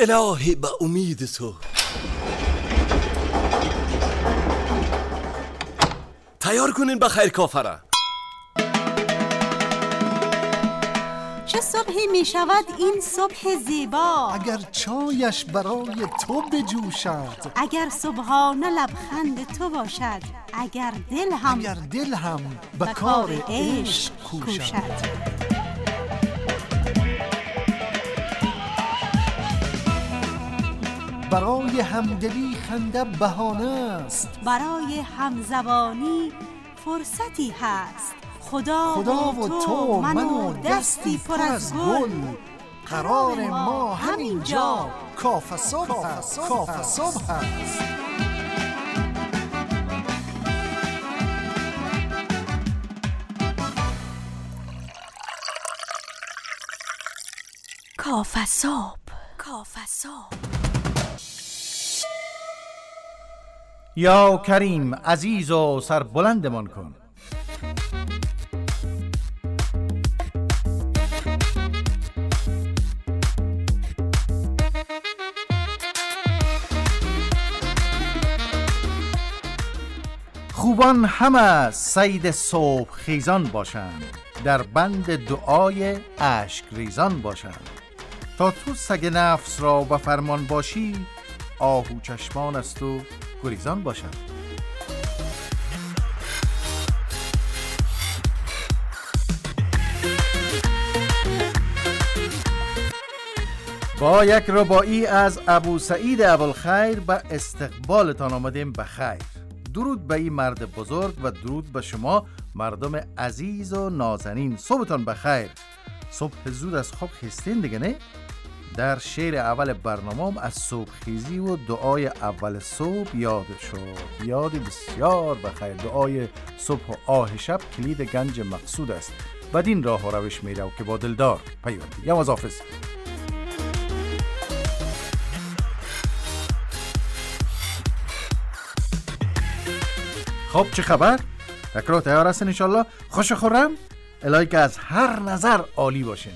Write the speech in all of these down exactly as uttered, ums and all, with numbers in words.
الهی به امید تو. تیار کنین بخیر کافره. چه صبحی می شود این صبح زیبا، اگر چایش برای تو بجوشد، اگر صبحانه لبخند تو باشد، اگر دل هم اگر دل هم به کار عشق کوشد. برای همدلی خنده بهانه است، برای همزبانی فرصتی هست. خدا, خدا و تو من و دستی پر از گل، قرار ما همینجا کافه صبح هست. کافه صبح هست. کافه صبح. کافه صبح. یا کریم عزیز و سربلندمان کن. خوبان همه صید صبح خیزان باشند، در بند دعای اشک ریزان باشند. تا تو سگ نفس را به فرمان باشی، آهو چشمان است و گریزان باشند. با یک رباعی از ابو سعید ابوالخیر به استقبالتان آمدیم. بخیر. درود به این مرد بزرگ و درود به شما مردم عزیز و نازنین. صبحتان بخیر. صبح زود از خواب خستین دیگه نه؟ در شعر اول برنامه‌ام از صبح خیزی و دعای اول صبح یاد شد. یاد بسیار بخیر. دعای صبح و آه شب کلید گنج مقصود است. بدین راه و روش میرو که با دلدار پیوندی. یا مزافظ. خب چه خبر؟ تکرار تیار هستین انشالله؟ خوش خورم؟ الهی که از هر نظر عالی باشین.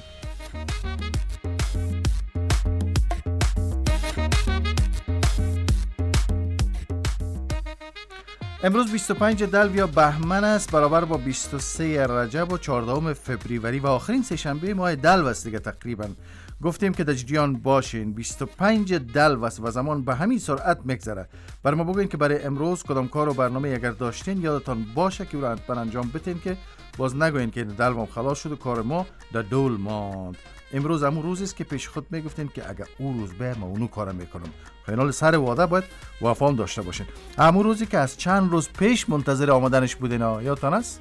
امروز بیست و پنج دلو یا بهمن است، برابر با بیست و سه رجب و چهاردهم فوریه و آخرین سه شنبه ماه دلو است دیگه. تقریبا گفتیم که در جریان باشین. بیست و پنج دلو است و زمان به همین سرعت میگذره. بر ما بگوین که برای امروز کدام کار و برنامه اگر داشتین یادتان باشه که او را حتما انجام بدین، که باز نگوین که دلوم خلاص شد و کار ما در دول ماند. امروز همون روزی است که پیش خود میگفتین که اگر اون روز به ما اونو کارم میکنم. خیال سر وعده باید وفا داشته باشین. همون روزی که از چند روز پیش منتظر آمدنش بودین ها، یادتان است؟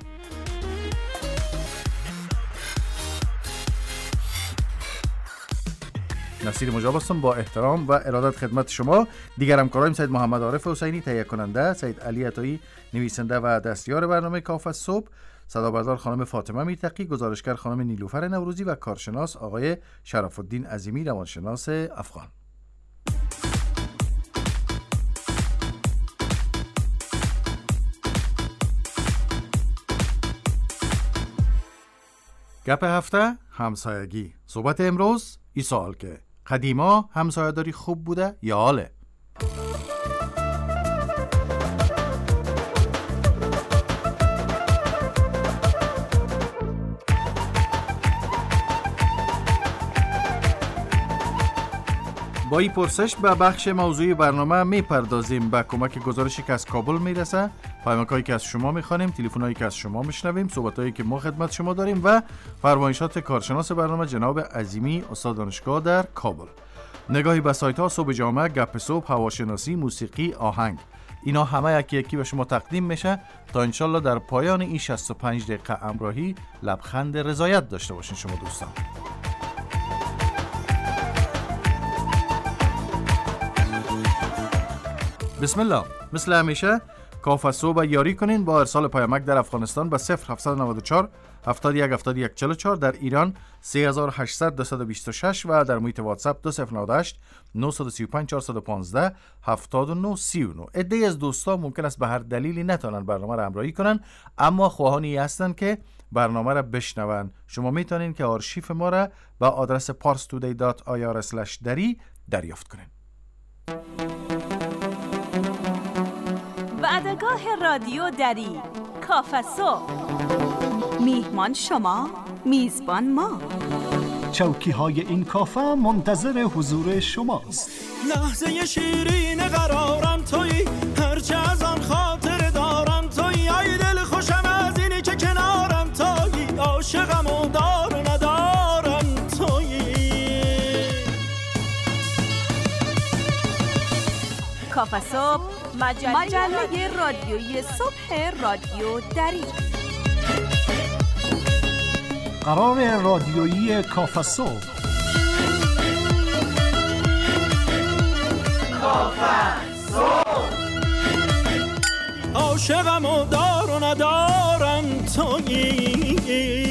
نصیر مجاب هستم با احترام و ارادت خدمت شما. دیگر همکارایم سید محمد عارف حسینی تهیه کننده، سید علی عطایی نویسنده و دستیار برنامه کافه صبح، صدابردار خانم فاطمه میرتقی، گزارشگر خانم نیلوفر نوروزی و کارشناس آقای شرف الدین عظیمی روانشناس افغان. گپ هفته همسایگی. صحبت امروز این سوال که قدیما همسایه‌داری خوب بوده یا حاله؟ با این پرسش به بخش موضوعی برنامه میپردازیم. با کمک گزارشی که از کابل میرسه، پیامک‌هایی که از شما میخوانیم، تلفن‌هایی که از شما میشنویم، صحبت‌هایی که ما خدمت شما داریم و فرمایشات کارشناس برنامه جناب عظیمی استاد دانشگاه در کابل. نگاهی به سایت‌ها صبح جامعه، گپ صبح، هواشناسی، موسیقی، آهنگ. اینا همه یکی یکی به شما تقدیم میشه تا انشالله در پایان این شصت و پنج دقیقه همراهی لبخند رضایت داشته باشین شما دوستان. بسم الله. مثل همیشه کافه صبح یاری کنین با ارسال پیامک در افغانستان به صفر هفت نه چهار هفتاد و یک هفتاد و یک چهل و چهار، در ایران سه هزار و هشتصد دویست و بیست و شش و در محیط واتساپ دو صفر نه هشت نه سه پنج چهار یک پنج هفتاد و نه سی و نه. عده‌ای از دوستان ممکن است به هر دلیلی نتونن برنامه را همراهی کنن، اما خواهانی هستن که برنامه را بشنون. شما میتونین که آرشیف ما را با آدرس پارس تودی دات آی آر اسلش دری دریافت کنین. وعدگاه رادیو دری کافه صبح. میهمان شما، میزبان ما. چوکی های این کافه منتظر حضور شماست. لحظه شیرین قرارم تویی، هرچه از آن خاطر دارم تویی. ای دل خوشم از اینی که کنارم تویی، عاشقم و دار و ندارم تویی. کافه صبح، مجله, مجله رادیویی صبح رادیو دری. قرار رادیویی کافه صبح. کافه صبح. عاشقم و دار و ندارم تویی.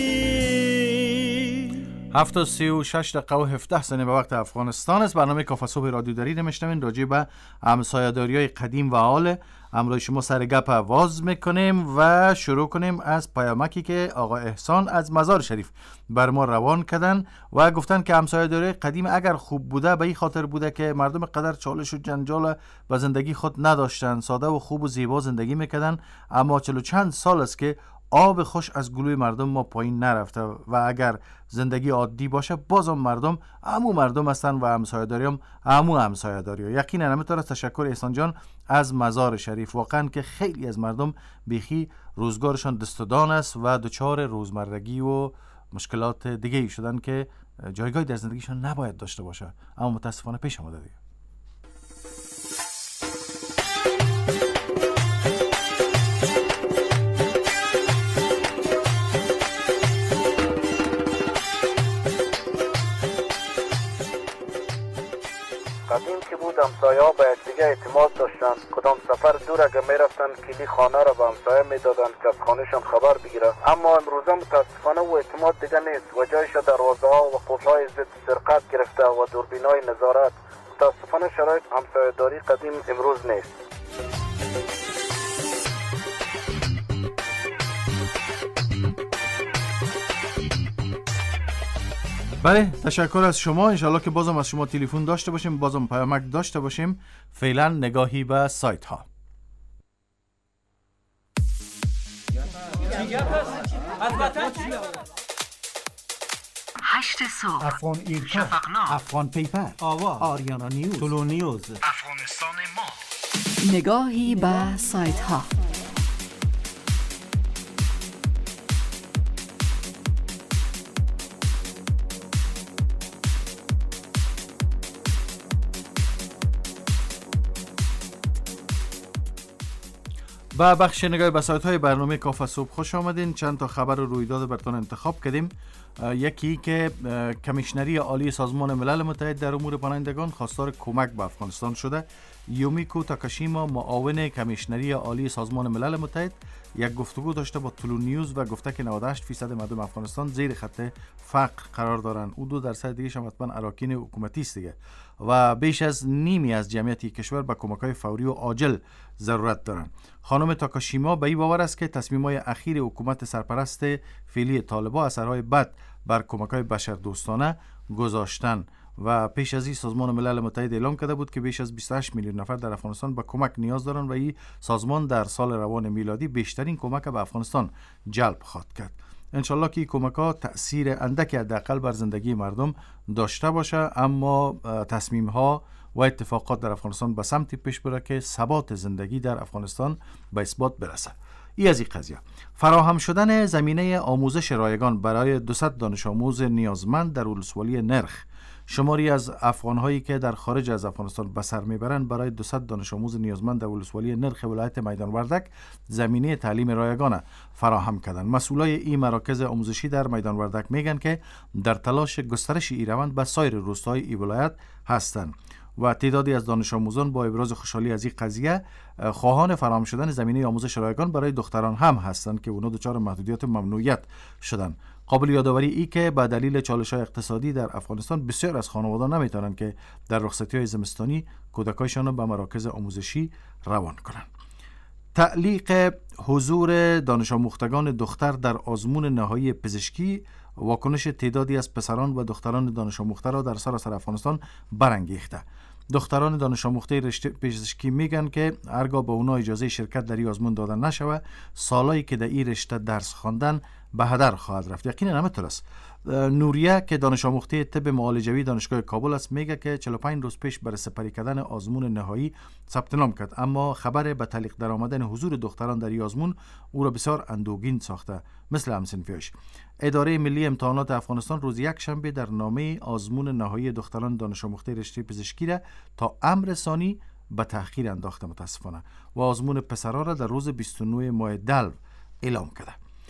هفت و سی و شش دقیقه و هفده ثانیه به وقت افغانستان است. برنامه کافه صبح رادیو دری میشنوین. راجع به همسایه‌داری‌های قدیم و حال امروز شما سر گپ آواز میکنیم و شروع کنیم از پیامکی که آقا احسان از مزار شریف بر ما روان کردن و گفتن که همسایه‌داری قدیم اگر خوب بوده به این خاطر بوده که مردم قدر چالش و جنجال به زندگی خود نداشتن، ساده و خوب و زیبا زندگی میکردن. اما چلو چند سال است که آب خوش از گلوی مردم ما پایین نرفته و اگر زندگی عادی باشه بازم مردم همو مردم هستن و همسایه‌داری هم همو همسایه‌داری. یقینا همینطور است. تشکر احسان جان از مزار شریف. واقعا که خیلی از مردم بیخی روزگارشان دستدان است و دچار روزمرگی و مشکلات دیگه ای شدن که جایگاهی در زندگیشان نباید داشته باشه، اما متاسفانه پیش آمده دیگه. قدیم که بود همسایه ها به یکدیگه اعتماد داشتن. کدام سفر دور اگه میرفتن کلی خانه را به همسایه میدادن که از خانهشان خبر بگیره. اما امروزه متاسفانه و اعتماد دیگه نیست و جایش دروازه ها و قفل‌های ضد سرقت گرفته و دوربینای نظارت. متاسفانه شرایط همسایه داری قدیم امروز نیست. بله، تشکر از شما. انشالله که بازم از شما تلفن داشته باشیم، بازم پیامک داشته باشیم. فعلا نگاهی به سایت ها. هشت صبح، افغان ایرکا، شفقنامه، افغان پیپر، آواز، آریانا نیوز، طلو نیوز، افغانستان ما. نگاهی به سایت ها. با بخش نگاه به سایت‌های برنامه کافه صبح خوش آمدین. چند تا خبر و رویداد براتون انتخاب کردیم. یکی که کمیشنری عالی سازمان ملل متحد در امور پناهندگان خواستار کمک به افغانستان شده. یومیکو تاکاشیما معاون کمیشنری عالی سازمان ملل متحد یک گفتگو داشته با طلو نیوز و گفته که نود و هشت فیصد مردم افغانستان زیر خط فقر قرار دارند. او دو درصد دیگه هم حتما اراکین حکومتی است دیگه و بیش از نیمی از جمعیت کشور به کمک‌های فوری و عاجل ضرورت دارند. خانم تاکاشیما به این باور است که تصمیم‌های اخیر حکومت سرپرست فعلی طالبان اثرهای بد بر کمک‌های بشردوستانه گذاشتن و پیش از این سازمان ملل متحد اعلام کرده بود که بیش از بیست و هشت میلیون نفر در افغانستان به کمک نیاز دارند و این سازمان در سال روان میلادی بیشترین کمک به افغانستان جلب خواهد کرد. انشالله که این کمک‌ها تأثیر اندکی حداقل بر زندگی مردم داشته باشه، اما تصمیم‌ها و اتفاقات در افغانستان به سمتی پیش بره که ثبات زندگی در افغانستان به اثبات برسه. ای از این قضیه. فراهم شدن زمینه آموزش رایگان برای دویست دانش آموز نیازمند در ولسوالی نرخ. شماری از افغان‌هایی که در خارج از افغانستان به سر میبرند برای دویست دانش آموز نیازمند در ولسوالی نرخ ولایت میدان وردک زمینه تعلیم رایگان فراهم کردند. مسئولای این مراکز آموزشی در میدان وردک میگن که در تلاش گسترش این روند به سایر روستاهای این ولایت هستند و تعدادی از دانش آموزان با ابراز خوشحالی از این قضیه خواهان فراهم شدن زمینه آموزش رایگان برای دختران هم هستند که اونا دچار محدودیت و ممنوعیت شدن. قابل یادآوری ای که به دلیل چالش‌های اقتصادی در افغانستان بسیار از خانواده‌ها نمیتونن که در رخصتی‌های زمستانی کودکایشان را به مراکز آموزشی روان کنند. تعلیق حضور دانش آموختگان دختر در آزمون نهایی پزشکی واکنش تعدادی از پسران و دختران دانش آموخته را در سراسر افغانستان برانگیخته. دختران دانش آموخته رشته پزشکی میگن که هرگاه به اونا اجازه شرکت در این آزمون داده نشوه، سالایی که در این رشته درس خواندن به هدر خواهد رفت. یقینا همینطور است. نوریه که دانش آموخته طب معالجوی دانشگاه کابل است میگه که چهل و پنج روز پیش برای سپری کردن آزمون نهایی ثبت نام کرد، اما خبر به تعلیق درآمدن حضور دختران در این آزمون او را بسیار اندوهگین ساخته. مثل همسنفیاش، اداره ملی امتحانات افغانستان روز یک شنبه در نامه آزمون نهایی دختران دانش آموخته رشته پزشکی را تا امر ثانی به تأخیر انداخته متاسفانه و آزمون پسرها را در روز بیست و نه ماه دلو اعلام کرده.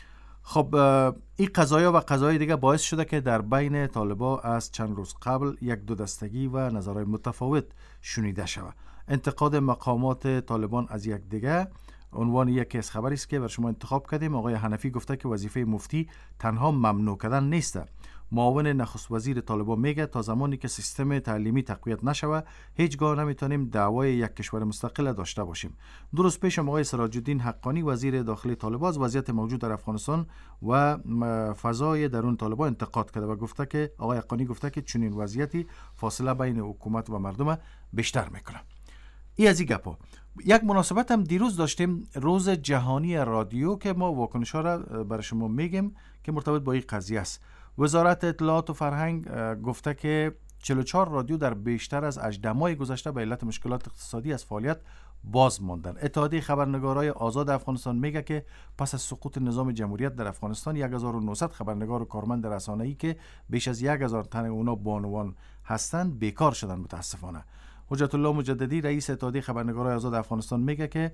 خب این قضایا و قضای دیگه باعث شده که در بین طالبا از چند روز قبل یک دو دستگی و نظرهای متفاوت شنیده شود. انتقاد مقامات طالبان از یک دیگه عنوان یکی از خبری است که بر شما انتخاب کردیم. آقای حنفی گفته که وظیفه مفتی تنها ممنوع کردن نیست. معاون نخست وزیر طالبان میگه تا زمانی که سیستم تعلیمی تقویت نشوه هیچگاه نمیتونیم دعوای یک کشور مستقل داشته باشیم. دو روز پیش آقای سراج الدین حقانی وزیر داخلی طالبان از وضعیت موجود در افغانستان و فضای درون طالبان انتقاد کرده و گفته که آقای حقانی گفته که چنین وضعیتی فاصله بین حکومت و مردم بیشتر میکنه. ای از این گپا. یک مناسبت هم دیروز داشتیم، روز جهانی رادیو، که ما واکنش ها را برای شما میگیم که مرتبط با این قضیه است. وزارت اطلاعات و فرهنگ گفته که چهل و چهار رادیو در بیشتر از هجده ماه گذشته به علت مشکلات اقتصادی از فعالیت باز ماندن. اتحادیه خبرنگارای آزاد افغانستان میگه که پس از سقوط نظام جمهوریت در افغانستان هزار و نهصد خبرنگار و کارمند رسانه‌ای که بیش از هزار تن اونا بانوان هستند بیکار شدن متاسفانه. حجت الله مجددی رئیس اتحادیه خبرنگارای آزاد افغانستان میگه که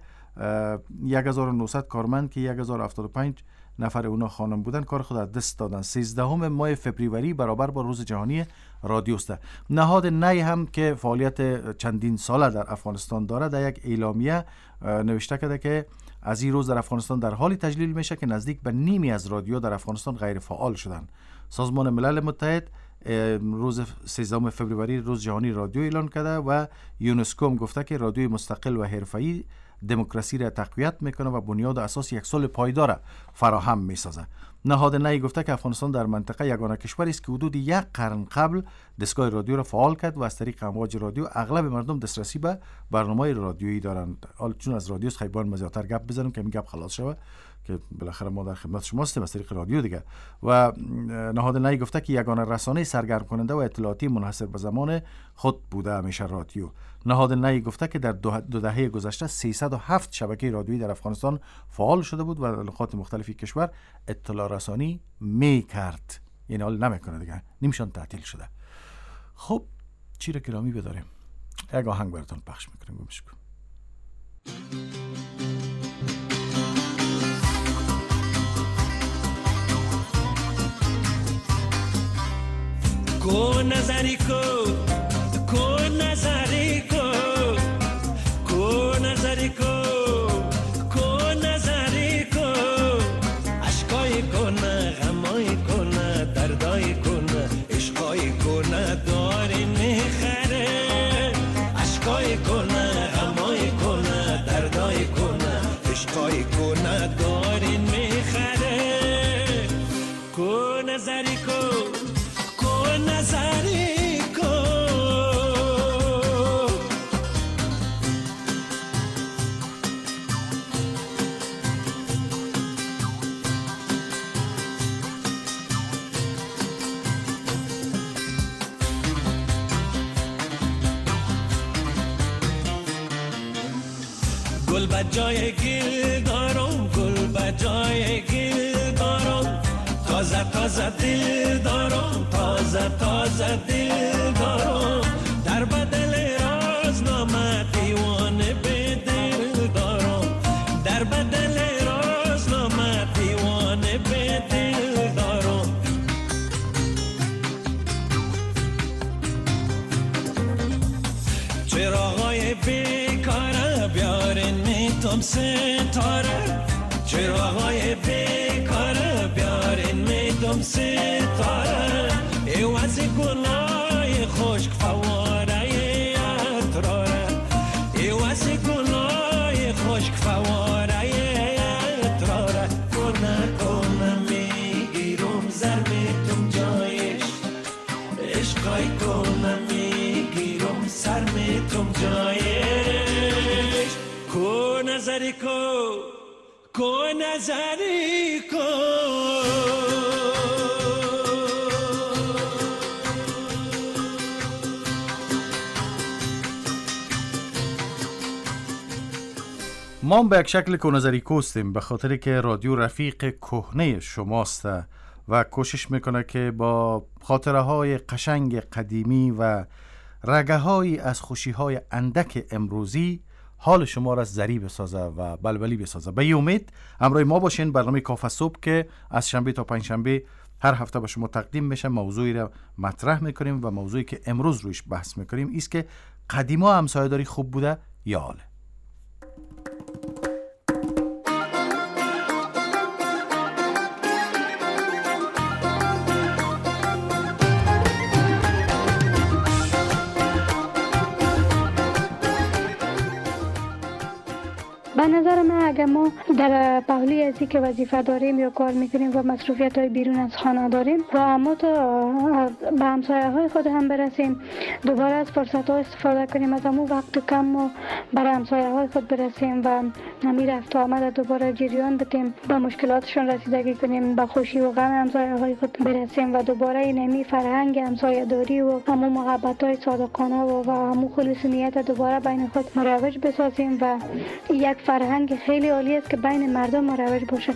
هزار و نهصد کارمند که هزار و هفتاد و پنج نفر اونا خانم بودن کار خود از دست دادن. سیزدهم ماه فوریه برابر با روز جهانی رادیو است. نهاد نی هم که فعالیت چندین ساله در افغانستان داره در یک اعلامیه نوشته کرده که از این روز در افغانستان در حالی تجلیل میشه که نزدیک به نیمی از رادیو در افغانستان غیر فعال شدن. سازمان ملل متحد روز سیزدهم فوریه روز جهانی رادیو اعلان کرده و یونسکو هم گفته که رادیوی مستقل و حرفه‌ای دموکراسی را تقویت میکنه و بنیاد اساس یک صلح پایدار فراهم میسازه. نهاد نی گفته که افغانستان در منطقه یگانه کشوری است که حدود یک قرن قبل دستگاه رادیو را فعال کرد و از طریق امواج رادیو اغلب مردم دسترسی به برنامه‌های رادیویی دارند. حالا چون از رادیو خیبان مزیاتر گپ بزنم که این گپ خلاص شود که بالاخره ما در خدمت شما هستیم از طریق رادیو دیگه. و نهاد نی گفته که یگانه رسانه سرگرم کننده و اطلاعاتی منحصر به زمان خود بوده همیشه رادیو. نهاد نی گفته که در دو, دو دهه گذشته سیصد و هفت شبکه رادیویی در افغانستان فعال شده بود و در نقاط مختلفی کشور اطلاع رسانی می کرد. یعنی حال نمیکنه دیگه، نمیشان تعطیل شده. خب چی را گرامی بداریم؟ یک آهنگ براتون پخش میکنیم، گوش کن. کو نظری کو کو نظری کو کو نظری کو کو نظری کو اشکای کنه غمای کنه دردای کنه عشقای کنه داری میخره اشکای کنه غمای کنه دردای کنه عشقای کنه داری میخره کو نظری کو نظری کو گل بجای گل دارم گل بجای گل دارم تازه تازه دل دارم تازه تازه دل دارم در بدل رازنامه دیوانه به دل دارم در بدل رازنامه دیوانه به دل دارم چراغای بیکاره بیارین میتم ستاره چراغای بیکاره بیارین میدم ستاره ایواز گناه خشک فواره اتراره ایواز گناه خشک فواره اتراره کنه کنه میگیرم ضربه نظری کو کو نظری کو ما به یک شکل کونظری کوستیم، به خاطر که رادیو رفیق کهنه شماست و کوشش میکنه که با خاطره های قشنگ قدیمی و رگه های از خوشی های اندک امروزی حال شما را زری بسازه و بلبلی بسازه. به امید همراه ما باشین. برنامه کافه صبح که از شنبه تا پنج شنبه هر هفته به شما تقدیم میشه، موضوعی را مطرح میکنیم و موضوعی که امروز رویش بحث میکنیم است که قدیما همسایه‌داری خوب بوده یا حاله. به نظر من اگر ما در پهلوی ازی که وظیفه داریم یا کار میکنیم و مصروفیت های بیرون از خانه داریم و ما تا به همسایه های خود هم برسیم، دوباره از فرصت ها استفاده کنیم، از همون وقت کم ما برای همسایه های خود برسیم و همی رفت و آمد دوباره جریان بدیم، به مشکلاتشون رسیدگی کنیم، به خوشی و غم همسایه های خود برسیم و دوباره این همی فرهنگ همسایه داری و همون محبت های صادقانه و, و همون خلوص نیت دوباره بین خود مروج بسازیم و یک فرهنگ خیلی عالی است که بین مردم مروج باشه.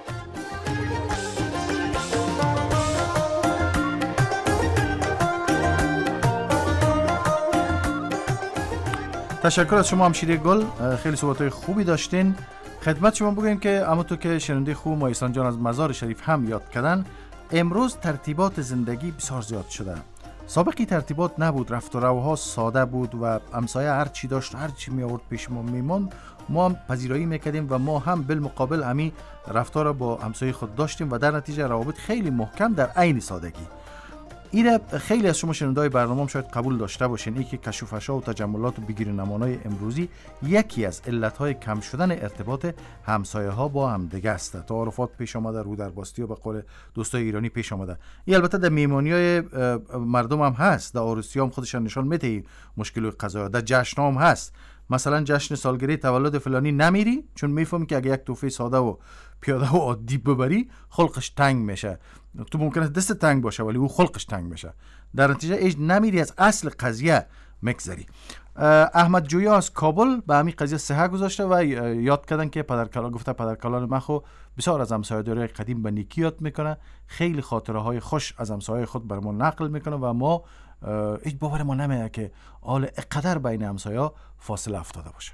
تشکر از شما همشیره گل، خیلی صحبت‌های خوبی داشتین. خدمت شما بگویم که همونطور که شنونده خوب ما احسان جان از مزار شریف هم یاد کردن، امروز ترتیبات زندگی بسیار زیاد شده. سابقی ترتیبات نبود، رفت و روها ساده بود و همسایه هر چی داشت، هر چی می آورد پیش ما میمون، ما هم پذیرایی میکردیم و ما هم بالمقابل همی رفتار را با همسایه خود داشتیم و در نتیجه روابط خیلی محکم در عین سادگی. این خیلی از شما شنونده‌های برنامه هم شاید قبول داشته باشین، این که کشوفشا و تجملات و بگیر نمانای امروزی یکی از علتهای کم شدن ارتباط همسایه ها با هم دیگه است. تعارفات پیش آمده، رو در باستی و به قول دوستای ایرانی پیش آمده. این البته در میمونیای مردم هم هست، در عروسی هم خودشان نشان میده مشکل قضایا، در جشن هم هست. مثلا جشن سالگرد تولد فلانی نمیری چون میفهمی که اگه یک تحفه ساده و پیاده و عادی ببری خلقش تنگ میشه. تو ممکنه دست تنگ باشه ولی او خلقش تنگ میشه، در نتیجه ایج نمیری، از اصل قضیه مگذری. احمد جویا از کابل به همین قضیه صحه گذاشته و یاد کردن که پدرکلان گفته پدرکلان من خو بسیار از همسایه‌داری قدیم به نیکی یاد میکنه، خیلی خاطره های خوش از همسایه خود برامون نقل میکنه و ما هیچ باور ما نمیاد که حال اقدر بین همسایه‌ها فاصله افتاده باشه.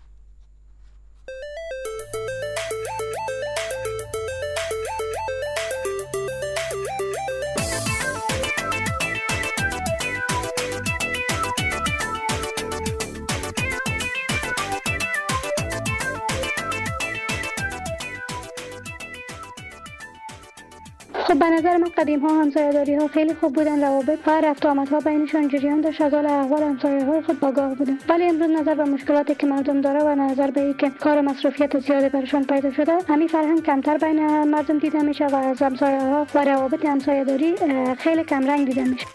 خب به نظر من قدیم ها همسایه‌داری ها خیلی خوب بودن، روابط و رفت و آمدها بینشون جریان داشت، از حال احوال همسایه های خود آگاه بودن. ولی امروز نظر به مشکلاتی که مردم داره و نظر به اینکه کار مصروفیت زیادی برشون پیدا شده، همین فرهنگ کمتر بین مردم دیده میشه و از همسایه ها و روابط همسایه‌داری خیلی کم رنگ دیده میشه.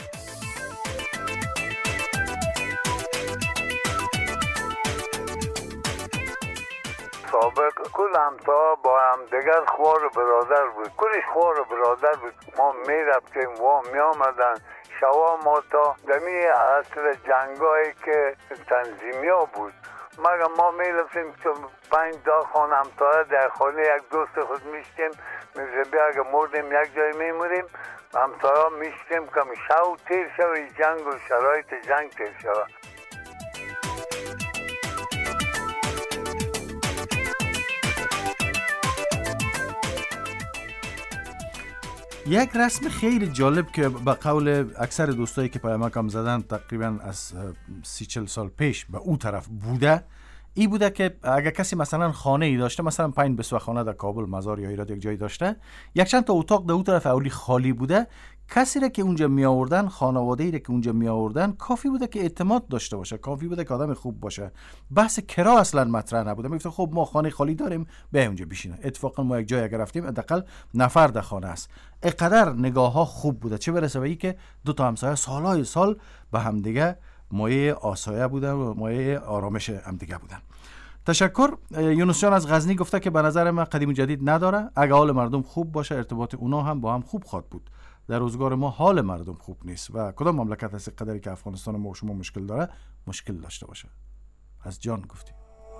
سابق کل همسایه با هم دیگر خوار و برادر بود، کلش خوار و برادر بود. ما می رفتیم و می آمدن شوا ما تا دمی اصل جنگایی که تنظیمی ها بود، مگر ما می رفتیم که پنج دا خانه همسایه در خانه یک دوست خود میشتیم، میشه بیا اگه مردیم یک جای میموریم همسایه میشتیم که شو تیر شوی جنگ و شرایط جنگ تیر شوی. یک رسم خیلی جالب که به قول اکثر دوستایی که پیامکم زدن تقریبا از سی چل سال پیش به او طرف بوده، ای بوده که اگر کسی مثلا خانه ای داشته، مثلا پایین بسوه خانه در کابل، مزار یا ایراد یک جایی داشته، یک چند تا اتاق در او طرف اولی خالی بوده، کسی را که اونجا می آوردن، خانواده‌ای را که اونجا می آوردن، کافی بوده که اعتماد داشته باشه، کافی بوده که آدم خوب باشه. بحث کرا اصلا مطرح نبوده. میگفت خب ما خانه خالی داریم، به اونجا بشینه. اتفاقا ما یک جای اگر رفتیم حداقل نفر در خانه است. اینقدر نگاه ها خوب بوده، چه برسه به این که دو تا همسایه سالهای سال به همدیگه مایه آسایه بودن و مایه آرامش همدیگه بودن. تشکر. یونس جان از غزنی گفته که به نظر من قدیم و جدید نداره، اگه حال مردم خوب باشه ارتباط اونا هم با هم خوب خواهد بود. در روزگار ما حال مردم خوب نیست و کدام مملکت از قدری که افغانستان ما و شما مشکل داره مشکل داشته باشه. از جان گفتی.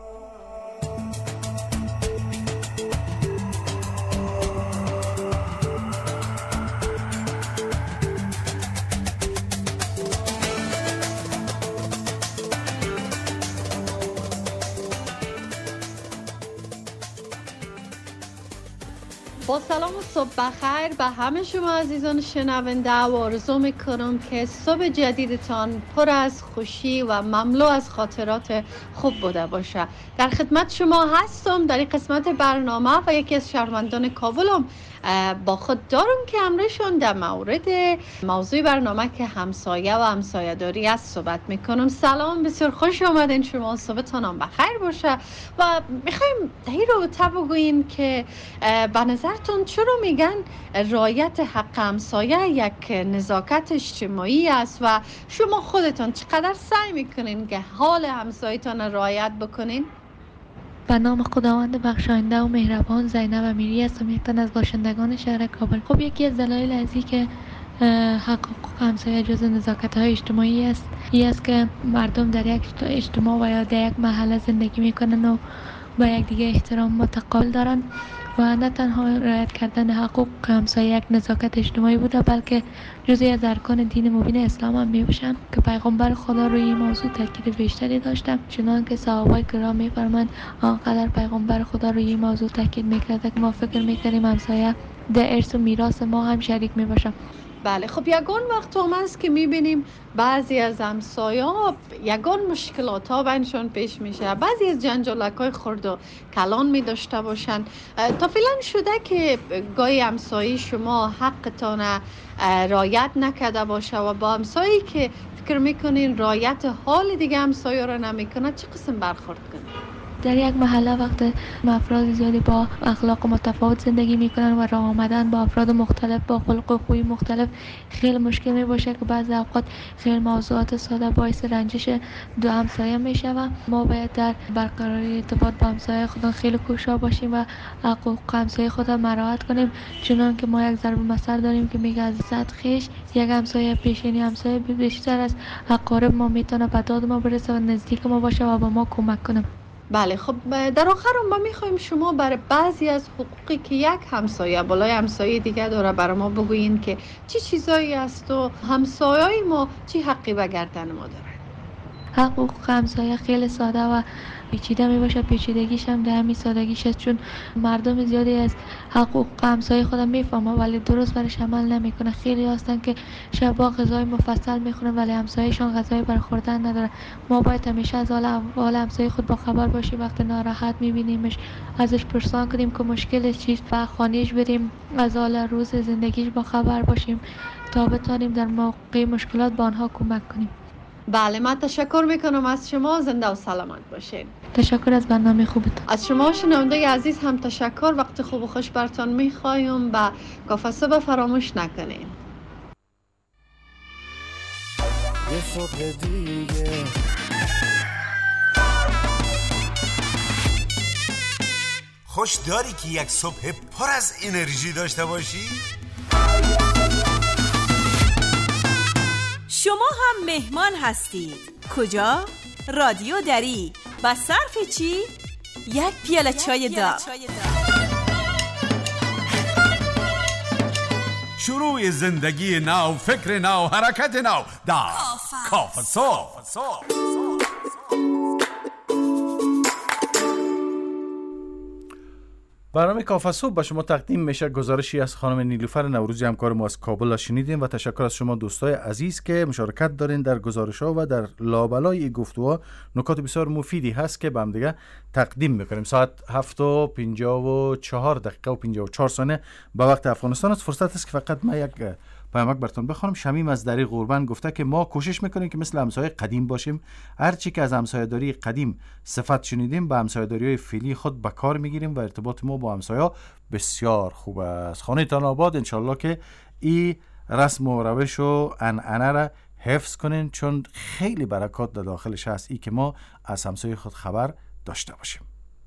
با سلام و صبح بخیر به همه شما عزیزان شنونده و آرزو میکنم که صبح جدیدتان پر از خوشی و مملو از خاطرات خوب بوده باشه. در خدمت شما هستم در این قسمت برنامه و یکی از شهروندان کابلم با خود دارم که امرشون در مورد موضوع برنامه که همسایه و همسایه داری است صحبت میکنم. سلام، بسیار خوش آمدین شما، صبحتان هم بخیر باشه و میخوایم این رو تا بگوییم که به نظرتون چرا میگن رعایت حق همسایه یک نزاکت اجتماعی است و شما خودتون چقدر سعی میکنین که حال همسایتان رعایت بکنین؟ به نام خداوند بخشاینده و مهربان، زینب امیری هستم، یک تن از باشندگان شهر کابل. خب یکی از دلایل از این که حقوق همسایه جزء نزاکت‌های اجتماعی است این است که مردم در یک اجتماع و یا در یک محله زندگی میکنن و با یک دیگه احترام متقابل دارن و نه تنها رعایت کردن حقوق همسایه یک نزاکت اجتماعی بوده بلکه جزئی از ارکان دین مبین اسلام هم میباشن که پیغمبر خدا روی این موضوع تاکید بیشتری داشتن، چنان که صحابه کرام میفرمایند آنقدر پیغمبر خدا روی این موضوع تاکید میکرده که ما فکر میکردیم همسایه در ارث و میراث ما هم شریک میباشن. بله، خب یگان وقت هم هست که میبینیم بعضی از همسایه ها یگان مشکلات ها بینشون پیش میشه، بعضی از جنجالک های خرد و کلان میداشته باشن. تا فعلا شده که گاهی همسایه شما حقتان رعایت نکرده باشه و با همسایه که فکر میکنین رعایت حال دیگه همسایه رو نمیکنه چه قسم برخورد کنید؟ در یک محله وقت افراد زیادی با اخلاق متفاوت زندگی میکنن و راه آمدن با افراد مختلف با خلق و خوی مختلف خیلی مشکل میباشه که بعضی اوقات خیلی موضوعات ساده باعث رنجش دو همسایه میشه و ما باید در برقراری ارتباط با همسایه خودمون خیلی کوشا باشیم و حقوق همسایه خود مراعات کنیم، چون که ما یک ضرب المثل داریم که میگه از صد خویش یک همسایه پیشینی همسایه بیشتر از اقارب ما میتونه به داد ما برسه و نزدیک ما باشه و به ما کمک کنه. بله، خب در آخر ما میخوایم شما برای بعضی از حقوقی که یک همسایه بالای همسایه دیگه داره برای ما بگویین که چی چیزایی است و همسایه‌ای ما چی حقی به گردن ما داره. حقوق همسایه خیلی ساده و پیچیده می باشه، پیچیدگیش هم در همین سادگیش است، چون مردم زیادی از حقوق همسایه خودم میفهمه ولی درست برش عمل نمیکنه. خیلی هستن که شبا غذای مفصل میخورن ولی همسایه‌شون غذای برای خوردن نداره. ما باید همیشه از حال احوال همسایه خود با خبر باشیم، وقتی ناراحت میبینیمش ازش پرسان کنیم که مشکلش چیست و خانه‌اش بریم، از حال روز زندگیش با خبر باشیم تا بتونیم در موقع مشکلات با آنها کمک کنیم. بله، من تشکر میکنم از شما، زنده و سلامت باشین. تشکر از برنامه خوبتون. از شما شنونده عزیز هم تشکر. وقت خوب و خوش برتان میخوایم و کافه صبح فراموش نکنین. یه صبح دیگه خوش داری که یک صبح پر از انرژی داشته باشی؟ شما هم مهمان هستید. کجا؟ رادیو دری. با صرف چی؟ یک پیاله چای داغ. شروع زندگی نو، فکر نو، حرکت نو در کافه صبح. برنامه کافه صبح به شما تقدیم میشه. گزارشی از خانم نیلوفر نوروزی همکار ما از کابل شنیدیم و تشکر از شما دوستای عزیز که مشارکت دارین در گزارش‌ها و در لابلای گفتگوها. نکات بسیار مفیدی هست که با هم دیگه تقدیم میکنیم. ساعت هفت و پنجاه و چهار دقیقه و پنجاه و چهار ثانیه به وقت افغانستان است. فرصت است که فقط ما یک پیامک براتون بخونم. شمیم از دری قربان گفته که ما کوشش میکنیم که مثل همسایه قدیم باشیم. هر چی که از همسایه‌داری قدیم صفت شنیدیم به همسایه‌داری‌های فعلی خود به کار میگیریم و ارتباط ما با همسایه‌ها بسیار خوب است. خانه‌تان آباد. انشالله که این رسم و روش و عنعنه را حفظ کنین، چون خیلی برکات در داخلش هست. ای که ما از همسایه خود خبر داشته باشیم.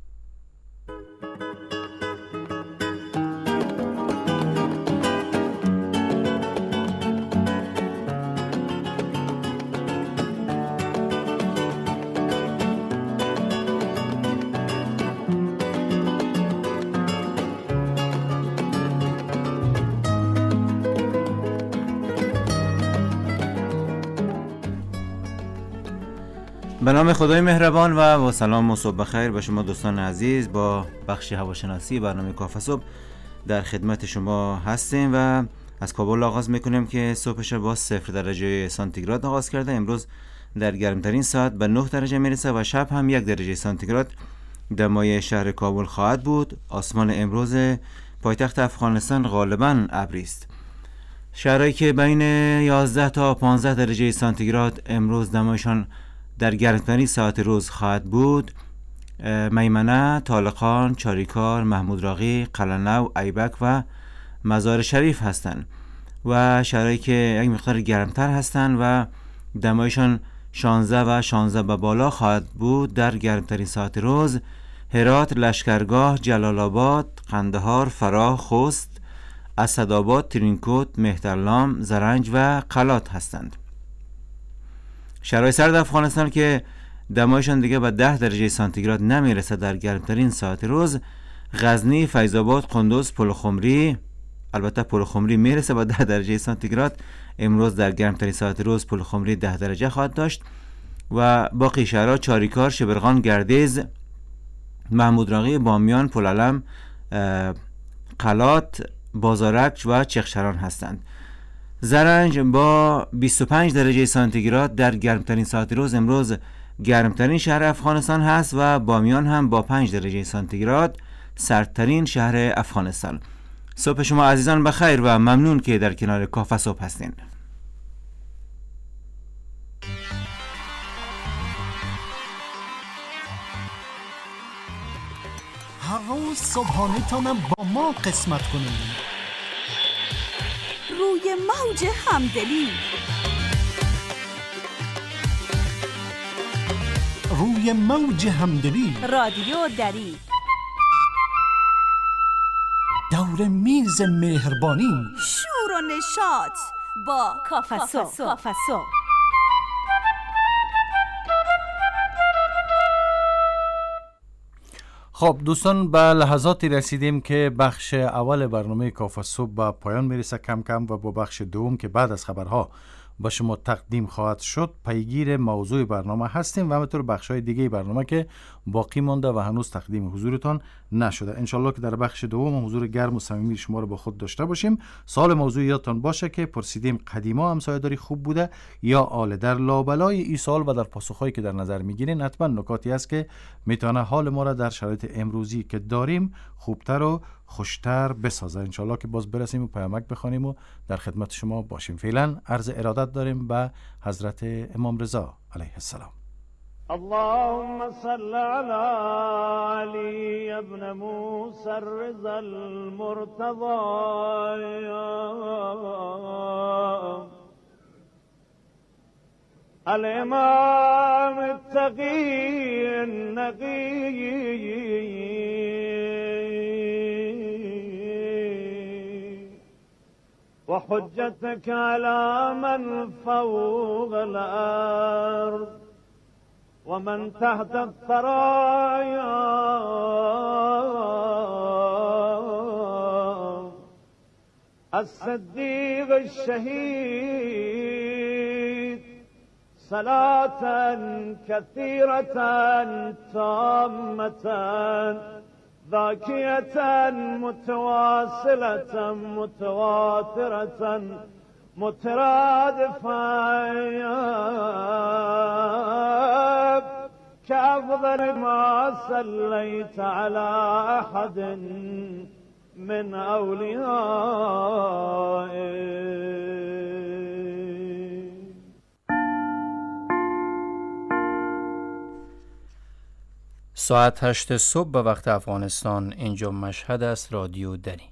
به نام خدای مهربان و با سلام و صبح بخیر به شما دوستان عزیز. با بخش هواشناسی برنامه کافه صبح در خدمت شما هستیم و از کابل آغاز میکنیم که صبحش با صفر درجه سانتیگراد آغاز کرده. امروز در گرمترین ساعت به نه درجه میرسه و شب هم یک درجه سانتیگراد دمای شهر کابل خواهد بود. آسمان امروز پایتخت افغانستان غالبا ابری است. شهرهایی که بین یازده تا پانزده درجه سانتیگراد امروز دمایشان در گرمترین ساعت روز خواهد بود: میمنه، طالقان، چاریکار، محمود راقی، قلعه‌نو، ایبک و مزار شریف هستند. و شهرهایی که یک مقدار گرمتر هستند و دمایشان شانزده و شانزده به بالا خواهد بود در گرمترین ساعت روز: هرات، لشکرگاه، جلال آباد، قندهار، فراه، خوست، اسدآباد، ترینکوت، مهترلام، زرنج و قلات هستند. شهرهای سرد افغانستان که دمایشان دیگه به ده درجه سانتیگراد نمیرسه در گرمترین ساعت روز: غزنی، فیض آباد، قندوز، پلخمری. البته پلخمری میرسه به ده درجه سانتیگراد. امروز در گرمترین ساعت روز پلخمری ده درجه خواهد داشت و باقی شهرها چاریکار، شبرغان، گردیز، محمود راقی، بامیان، پلعلم، قلات، بازارک و چخشران هستند. زرنج با بیست و پنج درجه سانتیگراد در گرمترین ساعت روز امروز گرمترین شهر افغانستان هست و بامیان هم با پنج درجه سانتیگراد سردترین شهر افغانستان. صبح شما عزیزان بخیر و ممنون که در کنار کافه صبح هستین. هر روز صبحانه تانم با ما قسمت کنید. روی موج همدلی، روی موج همدلی، رادیو دری، دور میز مهربانی، شور و نشاط با کافه صبح. خب دوستان، به لحظاتی رسیدیم که بخش اول برنامه کافه صبح به پایان میرسه کم کم و با بخش دوم که بعد از خبرها با شما تقدیم خواهد شد پیگیر موضوع برنامه هستیم و همینطور بخش‌های دیگه برنامه که باقی مانده و هنوز تقدیم حضورتان نشده. انشالله که در بخش دوم حضور گرم و صمیمی شما رو با خود داشته باشیم. سوال موضوع یادتان باشه که پرسیدیم قدیما همسایه‌داری خوب بوده یا آله؟ در لابلای این سوال و در پاسخهایی که در نظر میگیرین حتما نکاتی است که میتونه حال ما را در شرایط امروزی که داریم خوبتر و خوشتر بسازه. انشالله که باز برسیم و پیامک بخوانیم و در خدمت شما باشیم. فعلا عرض ارادت داریم به حضرت امام رضا علیه السلام. اللهم صل على علي ابن موسى الرضا المرتضى الامام التقي النقي وحجتك على من فوق الأرض ومن تحت الثرايا الصديق الشهيد صلاة كثيرة تامة ذاكية متواصلة متواترة مترادفة كأفضل ما صليت على أحد من أوليائك. ساعت هشت صبح به وقت افغانستان. اینجا مشهد است. رادیو دری.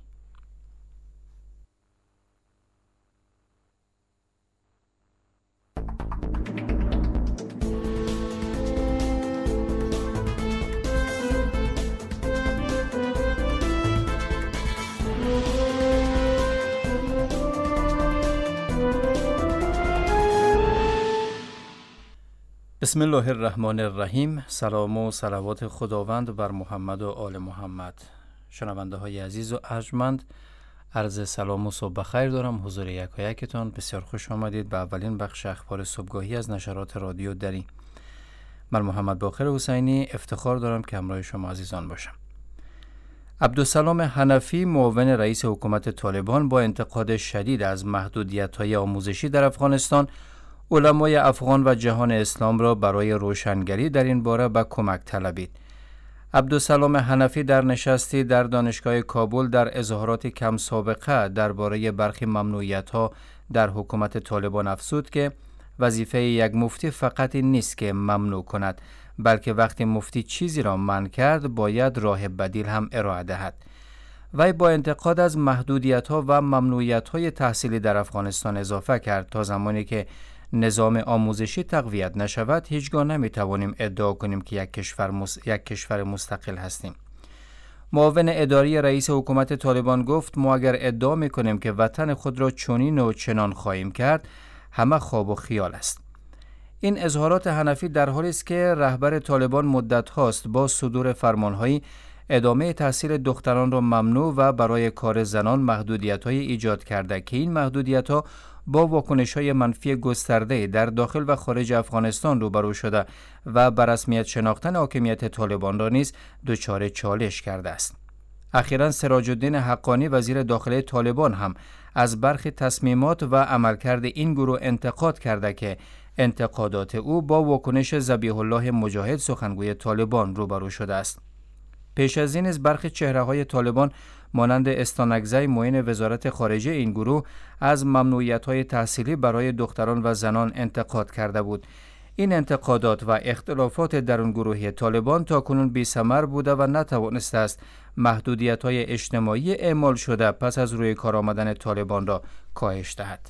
بسم الله الرحمن الرحیم. سلام و صلوات خداوند بر محمد و آل محمد. شنونده های عزیز و ارجمند، عرض سلام و صبح بخیر دارم حضور یکایکتان. بسیار خوش آمدید به اولین بخش اخبار صبحگاهی از نشرات رادیو دری. من محمد باقر حسینی افتخار دارم که همراه شما عزیزان باشم. عبدالسلام حنفی، معاون رئیس حکومت طالبان، با انتقاد شدید از محدودیت‌های آموزشی در افغانستان، علمای افغان و جهان اسلام را برای روشنگری در این باره به کمک طلبید. عبدالسلام حنفی در نشستی در دانشگاه کابل در اظهارات کم سابقه درباره برخی ممنوعیت‌ها در حکومت طالبان افزود که وظیفه یک مفتی فقط این نیست که ممنوع کند، بلکه وقتی مفتی چیزی را منع کرد باید راه بدیل هم ارائه دهد. وی با انتقاد از محدودیت‌ها و ممنوعیت‌های تحصیلی در افغانستان اضافه کرد تا زمانی که نظام آموزشی تقویت نشود هیچگاه نمی‌توانیم ادعا کنیم که یک کشور مس... یک کشور مستقل هستیم. معاون اداری رئیس حکومت طالبان گفت ما اگر ادعا می‌کنیم که وطن خود را چنین و چنان خواهیم کرد همه خواب و خیال است. این اظهارات حنفی در حالی است که رهبر طالبان مدت هاست با صدور فرمان‌های ادامه تحصیل دختران را ممنوع و برای کار زنان محدودیت‌های ایجاد کرده که این محدودیت‌ها با واکنش‌های منفی گسترده در داخل و خارج افغانستان روبرو شده و بر رسمیت شناختن حاکمیت طالبان را نیز دچار چالش کرده است. اخیراً سراج الدین حقانی وزیر داخلی طالبان هم از برخی تصمیمات و عملکرد این گروه انتقاد کرده که انتقادات او با واکنش ذبیح الله مجاهد سخنگوی طالبان روبرو شده است. پیش از این از برخی چهره‌های طالبان مانند استانکزی معین وزارت خارجه این گروه از ممنوعیت‌های تحصیلی برای دختران و زنان انتقاد کرده بود. این انتقادات و اختلافات درون گروهی طالبان تاکنون بی‌ثمر بوده و نتوانسته است محدودیت‌های اجتماعی اعمال شده پس از روی کار آمدن طالبان را کاهش دهد.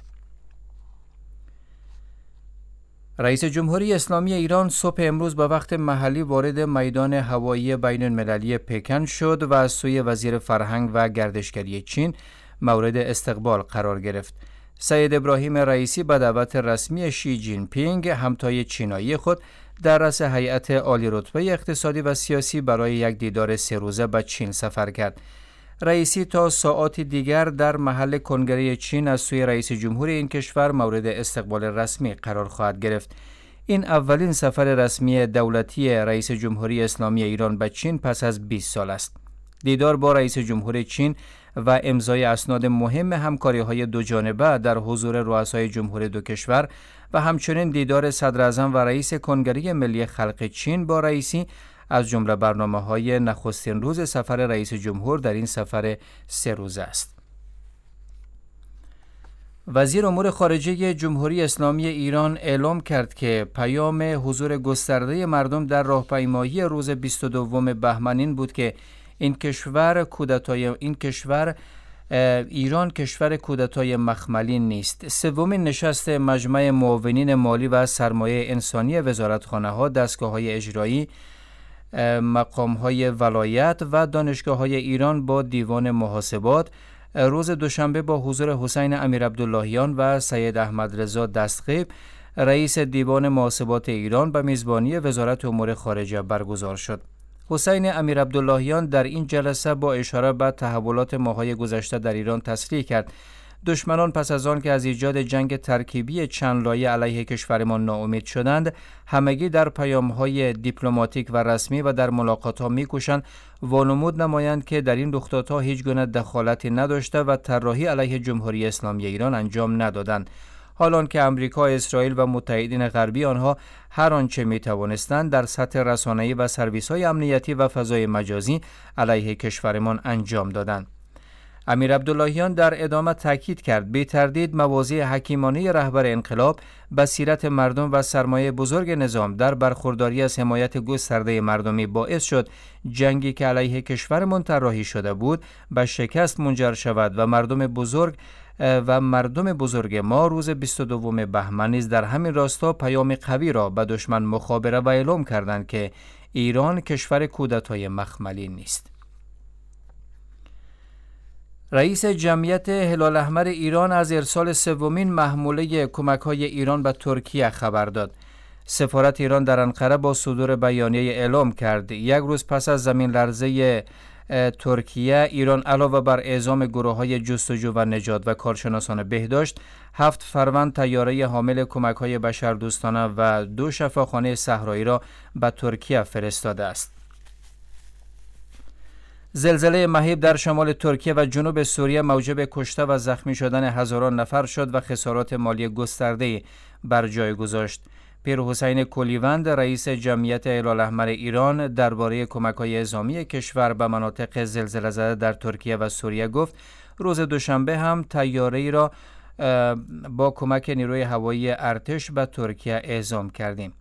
رئیس جمهوری اسلامی ایران صبح امروز به وقت محلی وارد میدان هوایی بین المللی پکن شد و از سوی وزیر فرهنگ و گردشگری چین مورد استقبال قرار گرفت. سید ابراهیم رئیسی به دعوت رسمی شی جین پینگ همتای چینایی خود در رأس هیئت عالی رتبه اقتصادی و سیاسی برای یک دیدار سه روزه به چین سفر کرد. رئیسی تا ساعات دیگر در محل کنگره چین از سوی رئیس جمهور این کشور مورد استقبال رسمی قرار خواهد گرفت. این اولین سفر رسمی دولتی رئیس جمهوری اسلامی ایران به چین پس از بیست سال است. دیدار با رئیس جمهور چین و امضای اسناد مهم همکاری‌های دو جانبه در حضور رؤسای جمهور دو کشور و همچنین دیدار صدر اعظم و رئیس کنگره ملی خلق چین با رئیسی از جمله برنامه‌های نخستین روز سفر رئیس جمهور در این سفر سه روزه است. وزیر امور خارجه جمهوری اسلامی ایران اعلام کرد که پیام حضور گسترده مردم در راهپیمایی روز بیست و دوم بهمن این بود که این کشور کودتای این کشور ایران کشور کودتای مخملی نیست. سومین نشست مجمع معاونین مالی و سرمایه انسانی وزارتخانه‌ها، دستگاه‌های اجرایی، مقام‌های ولایت و دانشگاه‌های ایران با دیوان محاسبات روز دوشنبه با حضور حسین امیرعبداللهیان و سید احمد رضا دستغیب رئیس دیوان محاسبات ایران به میزبانی وزارت امور خارجه برگزار شد. حسین امیرعبداللهیان در این جلسه با اشاره به تحولات ماه‌های گذشته در ایران تصریح کرد دشمنان پس از آن که از ایجاد جنگ ترکیبی چند لایه علیه کشورمان ناامید شدند، همگی در پیام‌های دیپلماتیک و رسمی و در ملاقات‌ها می‌کوشند وانمود نمایند که در این رخدادها هیچ گونه دخالتی نداشته و طراحی علیه جمهوری اسلامی ایران انجام ندادند، حالان که امریکا، اسرائیل و متحدین غربی آنها هر آنچه می‌توانستند در سطح رسانه‌ای و سرویس‌های امنیتی و فضای مجازی علیه کشورمان انجام دادند. امیرعبداللهیان در ادامه تاکید کرد بی تردید مواضع حکیمانه رهبر انقلاب، بصیرت مردم و سرمایه بزرگ نظام در برخورداری از حمایت گسترده مردمی باعث شد جنگی که علیه کشورمان طراحی شده بود به شکست منجر شود و مردم بزرگ و مردم بزرگ ما روز بیست و دوم بهمن نیز در همین راستا پیام قوی را به دشمن مخابره و اعلام کردند که ایران کشور کودتای مخملی نیست. رئیس جمعیت هلال احمر ایران از ارسال سومین محموله کمک‌های ایران به ترکیه خبر داد. سفارت ایران در انقره با صدور بیانیه اعلام کرد یک روز پس از زمین لرزه ترکیه، ایران علاوه بر اعزام گروه‌های جستجو و نجات و کارشناسان بهداشت، هفت فروند طیاره حامل کمک‌های بشردوستانه و دو شفاخانه صحرایی را به ترکیه فرستاده است. زلزله مهیب در شمال ترکیه و جنوب سوریه موجب کشته و زخمی شدن هزاران نفر شد و خسارات مالی گسترده‌ای بر جای گذاشت. پیر حسین کلیوند، رئیس جمعیت هلال‌احمر ایران، درباره کمک‌های اعزامی کشور به مناطق زلزله زده در ترکیه و سوریه گفت روز دوشنبه هم طیاره‌ای را با کمک نیروی هوایی ارتش به ترکیه اعزام کردیم.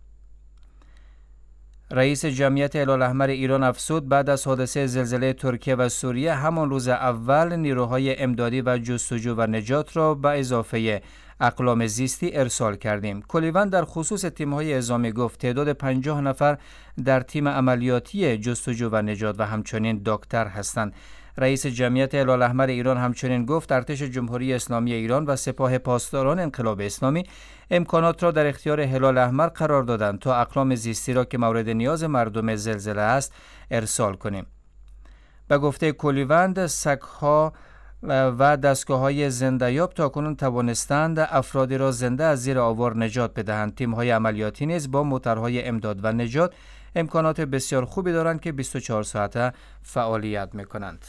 رئیس جمعیت هلال‌احمر ایران افزود بعد از حادثه زلزله ترکیه و سوریه همان روز اول نیروهای امدادی و جستجو و نجات را به اضافه اقلام زیستی ارسال کردیم. کلیوند در خصوص تیم‌های اعزامی گفت تعداد پنجاه نفر در تیم عملیاتی جستجو و نجات و همچنین دکتر هستند. رئیس جمعیت هلال‌احمر ایران همچنین گفت ارتش جمهوری اسلامی ایران و سپاه پاسداران انقلاب اسلامی امکانات را در اختیار هلال احمر قرار دادند تا اقلام زیستی را که مورد نیاز مردم زلزله است ارسال کنیم. به گفته کلیوند، سگ‌ها و دستگاه‌های زنده‌یاب تاکنون توانستند افرادی را زنده از زیر آوار نجات بدهند. تیم‌های عملیاتی نیز با موتورهای امداد و نجات امکانات بسیار خوبی دارند که بیست و چهار ساعته فعالیت می‌کنند.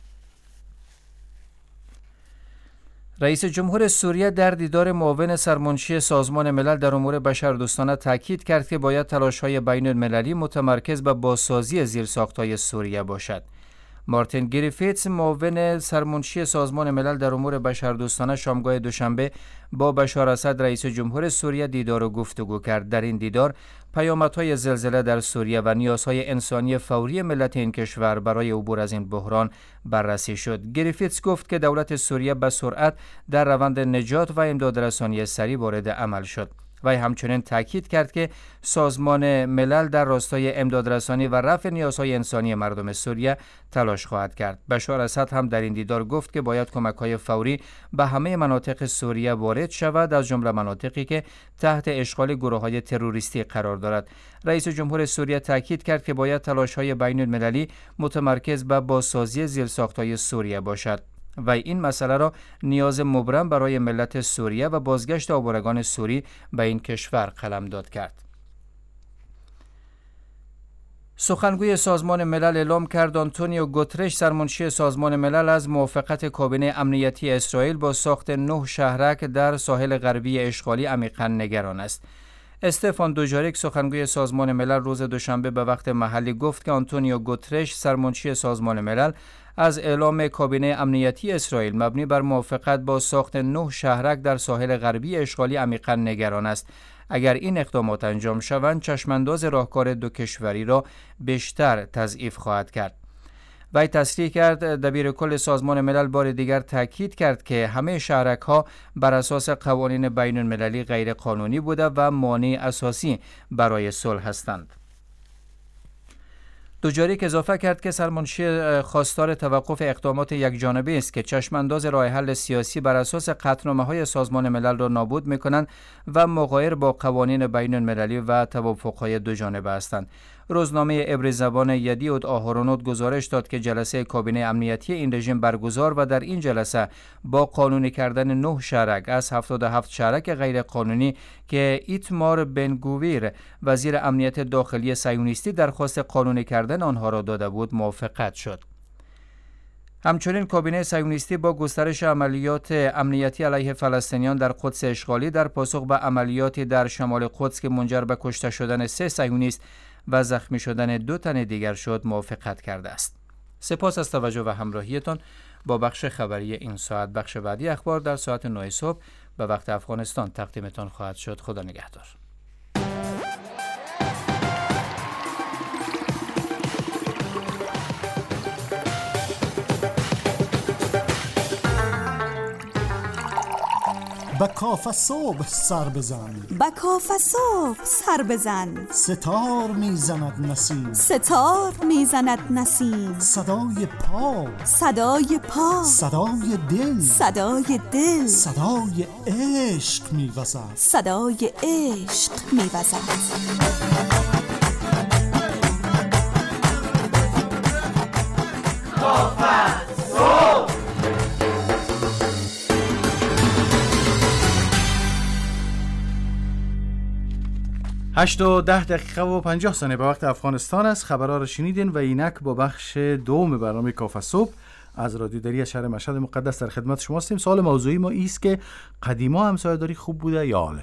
رئیس جمهور سوریه در دیدار معاون سرمنشی سازمان ملل در امور بشردوستانه تاکید کرد که باید تلاش‌های بین‌المللی متمرکز به بازسازی زیرساخت‌های سوریه باشد. مارتین گریفیتس، معاون سرمنشی سازمان ملل در امور بشردوستانه، شامگاه دوشنبه با بشار اسد رئیس جمهور سوریه دیدار و گفتگو کرد. در این دیدار پیامدهای زلزله در سوریه و نیازهای انسانی فوری ملت این کشور برای عبور از این بحران بررسی شد. گریفیتس گفت که دولت سوریه به سرعت در روند نجات و امدادرسانی سریع وارد عمل شد. وی همچنین تاکید کرد که سازمان ملل در راستای امدادرسانی و رفع نیازهای انسانی مردم سوریه تلاش خواهد کرد. بشار اسد هم در این دیدار گفت که باید کمک‌های فوری به همه مناطق سوریه وارد شود، از جمله مناطقی که تحت اشغال گروه‌های تروریستی قرار دارد. رئیس جمهور سوریه تاکید کرد که باید تلاش‌های بین‌المللی متمرکز به بازسازی زیرساخت‌های سوریه باشد و این مسئله را نیاز مبرم برای ملت سوریه و بازگشت آوارگان سوری به این کشور قلمداد کرد. سخنگوی سازمان ملل اعلام کرد آنتونیو گوترش، سرمنشی سازمان ملل، از موافقت کابینه امنیتی اسرائیل با ساخت نه شهرک در ساحل غربی اشغالی عمیقاً نگران است. استفان دوجاریک، سخنگوی سازمان ملل، روز دوشنبه به وقت محلی گفت که آنتونیو گوترش، سرمنشی سازمان ملل، از اعلام کابینه امنیتی اسرائیل مبنی بر موافقت با ساخت نه شهرک در ساحل غربی اشغالی عمیقاً نگران است. اگر این اقدامات انجام شوند، چشمانداز راهکار دو کشوری را بیشتر تضعیف خواهد کرد. وی تصریح کرد دبیر کل سازمان ملل بار دیگر تاکید کرد که همه شهرک ها بر اساس قوانین بین المللی غیر قانونی بوده و مانع اساسی برای صلح هستند. دوجاریک اضافه کرد که سرمنشی خواستار توقف اقدامات یکجانبه است که چشمانداز راه حل سیاسی بر اساس قطعنامه‌های سازمان ملل را نابود می‌کنند و مغایر با قوانین بین المللی و توافق‌های دو جانبه هستند. روزنامه عبری زبان یدیعوت آهرونوت گزارش داد که جلسه کابینه امنیتی این رژیم برگزار و در این جلسه با قانونی کردن نه شهرک از هفتاد و هفت شهرک غیر قانونی که ایتمار بنگویر وزیر امنیت داخلی صهیونیستی درخواست قانونی کردن آنها را داده بود موافقت شد. همچنین کابینه صهیونیستی با گسترش عملیات امنیتی علیه فلسطینیان در قدس اشغالی در پاسخ به عملیاتی در شمال قدس که منجر به کشته شدن سه صهیونیست و زخمی شدن دو تن دیگر شد موافقت کرده است. سپاس از توجه و همراهیتان با بخش خبری این ساعت. بخش بعدی اخبار در ساعت نه صبح به وقت افغانستان تقدیمتان خواهد شد. خدا نگهدار. با کاف صبح سر بزن، با کاف صبح سر بزن. ستار میزند نسیم، ستار میزند نسیم. صدای پا، صدای پا، صدای دل، صدای دل، صدای عشق میوزد، صدای عشق میوزد. هشت و ده دقیقه و پنجاه ثانیه به وقت افغانستان است. خبرها را شنیدین و اینک با بخش دوم برنامه کاف صبح از رادیو دری شهر مشهد مقدس در خدمت شما هستیم. سوال موضوعی ما ایست که قدیما همسایه‌داری خوب بوده یا حاله؟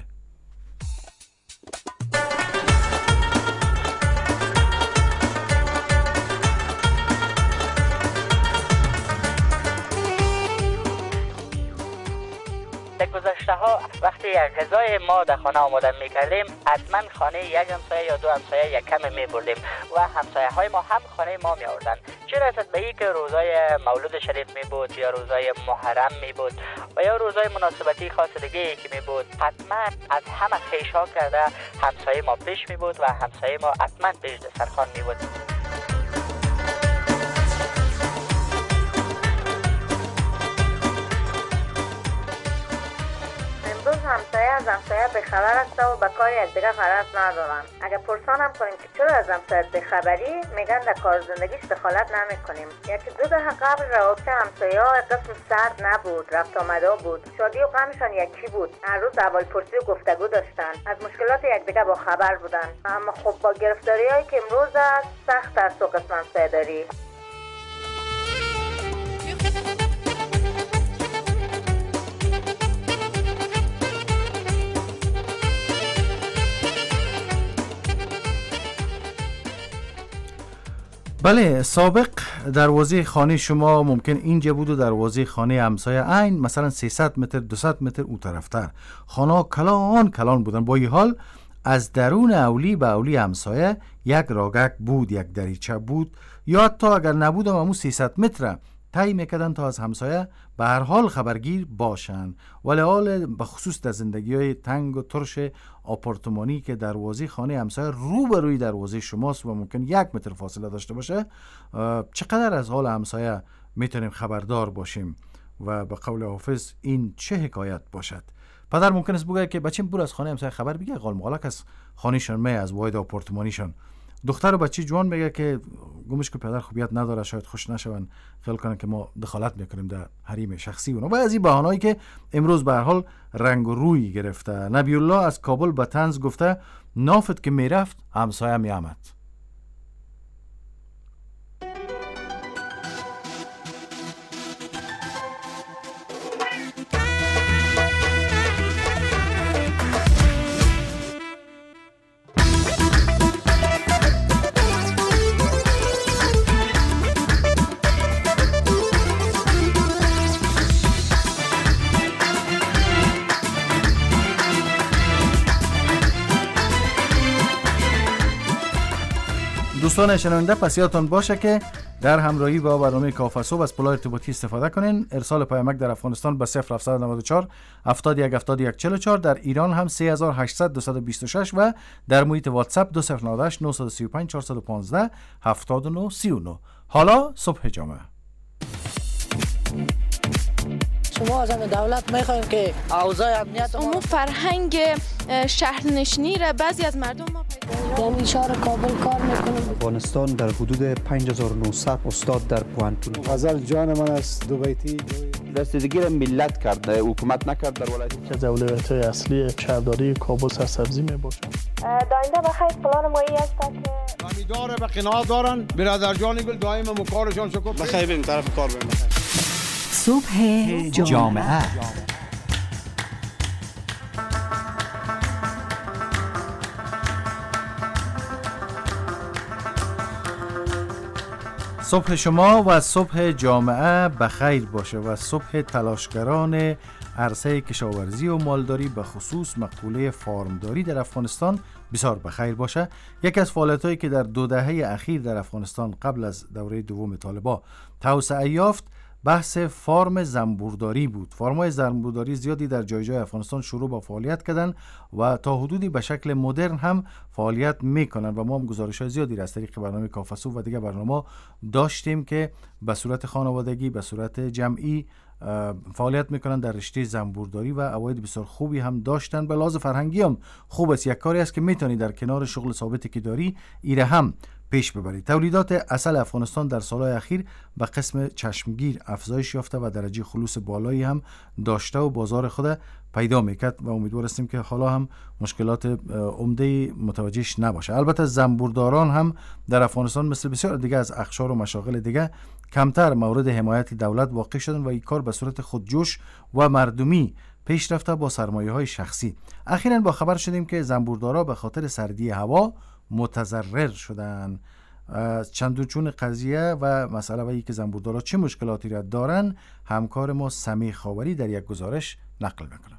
گذشته ها وقتی یک غذای ما در خانه آماده می کردیم حتما خانه یک همسایه یا دو همسایه یک کم می بردیم و همسایه های ما هم خانه ما می آوردن. چه رسد به این که روزای مولود شریف می بود یا روزای محرم می بود و یا روزای مناسبتی خاص دیگه که می بود، حتما از همه خیشا کرده همسایه ما پیش می بود و همسایه ما حتما پیش دسترخوان می بود. امروز همسایه از همسایه بخبر است و به کار یکدیگر غرض ندارن. اگر پرسان هم کنیم که چرا از همسایه بخبری، میگن در کار زندگیش دخالت نمیکنیم. یکی دو دهه قبل روابط همسایه ها قسم سرد نبود، رفت آمده بود، شادی و غمشان یکی بود. هر روز احوال پرسی و گفتگو داشتن، از مشکلات یکدیگر با خبر بودن. اما خب با گرفتاری هایی که امروز است سخت است و قسم همسایه داری. بله، سابق دروازه خانه شما ممکن اینجا بود و دروازه خانه همسایه عین مثلا سیصد متر دویست متر اون طرفتر. خانه کلان کلان بودن. با این حال از درون اولی به اولی همسایه یک راگک بود، یک دریچه بود، یا حتی اگر نبود هم همون سیصد متر طی میکردن تا از همسایه به هر حال خبرگیر باشن. ولی حال به خصوص در زندگی های تنگ و ترش آپارتمانی که دروازه خانه همسایه روبروی دروازه شماست و ممکن یک متر فاصله داشته باشه، چقدر از حال همسایه میتونیم خبردار باشیم و به قول حافظ این چه حکایت باشد. پدر ممکن است بگه که بچه‌م برو از خانه همسایه خبر بگیر، غال مغلق از خانهشان می، از واحد آپارتمانیشان. دختر و بچه جوان میگه که گمش که پدر خوبیت نداره، شاید خوش نشون، خیال کنن که ما دخالت میکنیم در حریم شخصی اونا. و از این بهانه‌ای که امروز به هر حال رنگ و روی گرفته. نبی الله از کابل به طنز گفته نافت که میرفت همسایه میامد. دوستان شنونده، پس یادتان باشه که در همراهی با برنامه کاف صبح از پلای ارتباطی استفاده کنین. ارسال پیامک در افغانستان به صفر هفتصد و نود و چهار هفتاد و یک هفتاد و یک چهل و چهار، در ایران هم سه هزار و هشتصد دویست و بیست و شش و در محیط واتساپ دو صفر نه هشت نه سه پنج چهار یک پنج هفتاد و نه سی و نه. حالا صبح جامعه. شما از دولت میخواین که اوضاع امنیت ما فرهنگ شهرنشینی را بعضی از مردم ما در شهر کابل کار میکنیم. افغانستان در حدود پنج هزار و نهصد استاد در پوهنتون. غزل جان من است دو بیتی. رسیدگی را ملت کرده، حکومت نکرد در ولایت. که اولویت‌های اصلی شهرداری کابل سرسبزی میباشد. داینده بخیر پلان مایی است که زمیندار به قناعت دارن. برادر جان گل دائما مکارشان شکر. بخیر بریم طرف کار بریم. صبح جامعه. صبح شما و صبح جامعه بخیر باشه و صبح تلاشگران عرصه کشاورزی و مالداری به خصوص مقوله فارمداری در افغانستان بسیار بخیر باشه. یکی از فعالیت‌هایی که در دو دهه اخیر در افغانستان قبل از دوره دوم طالبان توسعه یافت بحث فارم زنبورداری بود. فارم‌های زنبورداری زیادی در جای جای افغانستان شروع با فعالیت کردن و تا حدودی به شکل مدرن هم فعالیت میکنن و ما هم گزارش‌های زیادی را از طریق برنامه کافه‌صبح و دیگر برنامه داشتیم که به صورت خانوادگی، به صورت جمعی فعالیت میکنن در رشته زنبورداری و عواید بسیار خوبی هم داشتن. به لحاظ فرهنگی هم خوب است، یک کاری است که میتونی در کنار شغل ثابتی که داری ایره هم پیش ببرید. تولیدات عسل افغانستان در سالهای اخیر به قسم چشمگیر افزایش یافته و درجه خلوص بالایی هم داشته و بازار خود پیدا میکرد و امیدوار هستیم که حالا هم مشکلات عمده متوجهش نباشه. البته زنبورداران هم در افغانستان مثل بسیار دیگه از اقشار و مشاغل دیگه کمتر مورد حمایت دولت واقع شدن و این کار به صورت خودجوش و مردمی پیش رفته با سرمایه‌های شخصی. اخیراً با خبر شدیم که زنبوردارا به خاطر سردی هوا متضرر شدن. چند چون قضیه و مسئله و ای که زنبوردارا چه مشکلاتی را دارن همکار ما سمیع خاوری در یک گزارش نقل میکنه.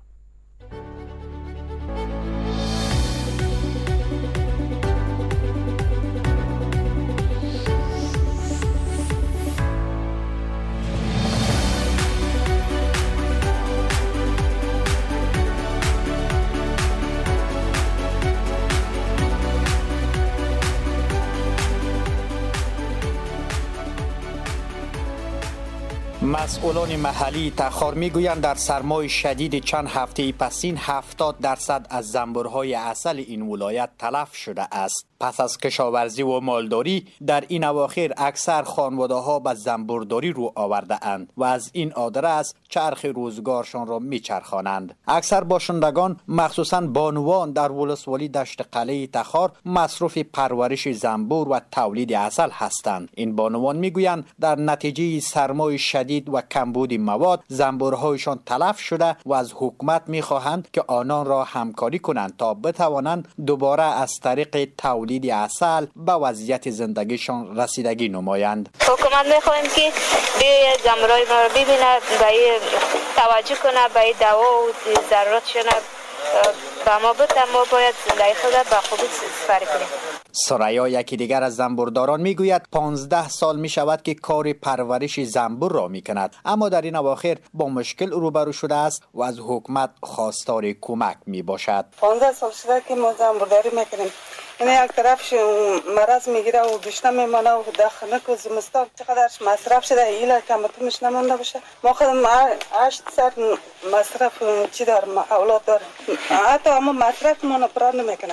مسئولان محلی تخار میگویند در سرمای شدید چند هفته پسین هفتاد درصد از زنبورهای عسل این ولایت تلف شده است. پس از کشاورزی و مالداری در این اواخر اکثر خانواده‌ها به زنبورداری رو آورده اند و از این آدرس چرخ روزگارشان را میچرخانند. اکثر باشندگان مخصوصاً بانوان در ولسوالی دشت قلعه تخار مصروف پرورش زنبور و تولید عسل هستند. این بانوان میگویند در نتیجه سرمای شدید و کمبود مواد زنبورهایشان تلف شده و از حکومت میخواهند که آنان را همکاری کنند تا بتوانند دوباره از طریق تولید تولید عسل به وضعیت زندگیشان رسیدگی نمایند. حکومت میخوایم که به زنبورهای ما رو ببینه، به توجه کنه، به دوا و ضرورتشون به ما بده، ما باید زندگی خود به خوبی سپری کنیم. سریا یکی دیگر از زنبورداران میگوید پانزده سال می شود که کار پرورش زنبور را می کند، اما در این اواخر با مشکل روبرو شده است و از حکومت خواستار کمک می باشد. پانزده سال شده که ما زنبورداری میکنیم. این یک طرفش مرض میگیره و بیشتر میمانه و داخلک و زمستان چقدرش مصرف شده ایلا کمتونش نمانده باشه. ما خودم هشت سر مصرف چی دارم، اولاد دارم، حتی اما مصرف ما نپرار نمیکنه.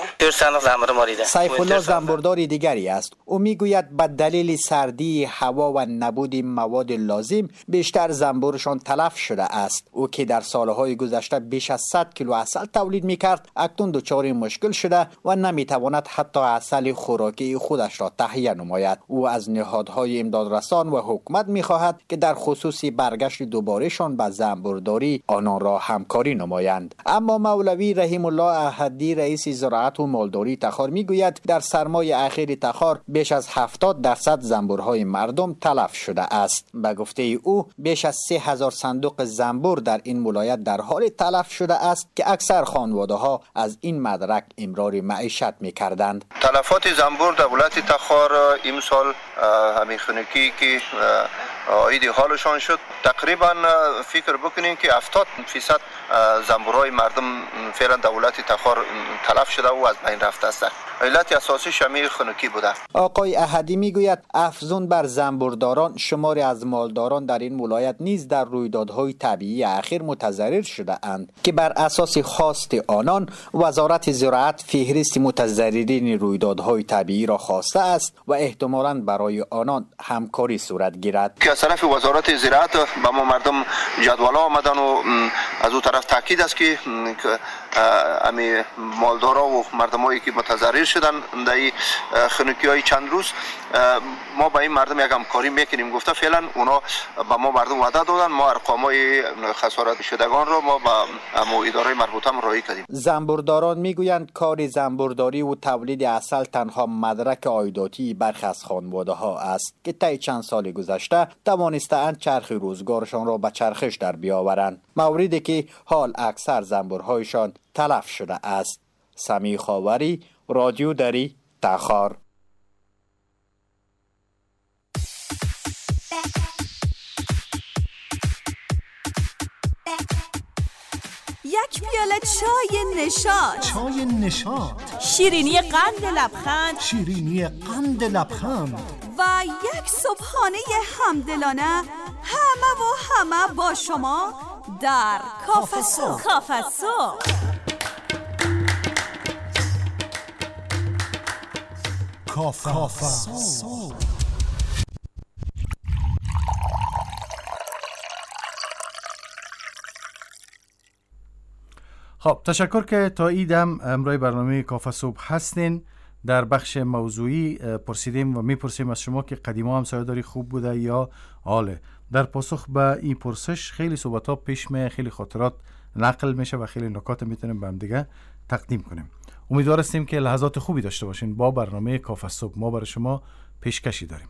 سیف الله زنبورداری دیگری است. او میگوید به دلیل سردی هوا و نبود مواد لازم بیشتر زنبورشان تلف شده است. او که در سالهای گذشته بیش از صد کیلو عسل تولید میکرد اکنون دچار مشکل شده و نمیتواند حتی عسل خوراکی خودش را تهیه نماید. او از نهادهای امدادرسان و حکومت میخواهد که در خصوص برگشت دوبارهشان به زنبورداری آنان را همکاری نمایند. اما مولوی رحیم الله احدی رئیس زراعت و مالداری تخار میگوید در سرمای اخیر تخار بیش از هفتاد درصد زنبورهای مردم تلف شده است. به گفته او بیش از سه هزار صندوق زنبور در این ولایت در حال تلف شده است که اکثر خانواده ها از این مدرک امرار معیشت میکردند. تلفات زنبور در ولایت تخار این سال همین خنکی که عاید حالشان شد تقریبا فکر بکنین که هفتاد فیصد زنبورهای مردم فعلا در ولایت تخار تلف شده و از بین رفته است. علت اساسی شمی خنکی بوده. آقای احدی میگوید افزون بر زنبورداران شماری از مالداران در این ولایت نیز در رویدادهای طبیعی اخیر متضرر شده اند که بر اساس خواست آنان وزارت زراعت فهرست متضررین رویدادهای طبیعی را خواسته است و احتمالاً برای آنان همکاری صورت گیرد. که از طرف وزارت زراعت به ما مردم جدول آمدن و از اون طرف تاکید است که امی مالدارا و مردمایی که متضرر شدن در خنکی های چند روز ما با این مردم یک همکاری میکنیم گفته. فعلا اونا با ما مردم وعده دادن، ما ارقامای خسارت شدگان را ما با امو اداره مربوطه رایی کردیم. زنبورداران میگویند کار زنبورداری و تولید عسل تنها مدرک عایداتی برخی از خانواده ها است که طی چند سال گذشته توانسته‌اند چرخ روزگارشان را به چرخش در بیاورند، موردی که حال اکثر زنبورهایشان تلف شده است. سمیع خاوری، رادیو دری، تخار. یک پیاله چای نشاط. چای نشاط. شیرینی قند لبخند. شیرینی قند لبخند. و یک صبحانه همدلانه همه و همه با شما در کافه صبح. کافه صبح. کافه صبح. خب تشکر که تا ایدم امروی برنامه کافه صبح هستین. در بخش موضوعی پرسیدیم و میپرسیم از شما که قدیما همسایه‌داری خوب بوده یا آله. در پاسخ به این پرسش خیلی صحبت ها پیش میه، خیلی خاطرات نقل میشه و خیلی نکات میتونیم به هم دیگه تقدیم کنیم. امیدوار هستیم که لحظات خوبی داشته باشین با برنامه کافه صبح. ما برای شما پیشکشی داریم.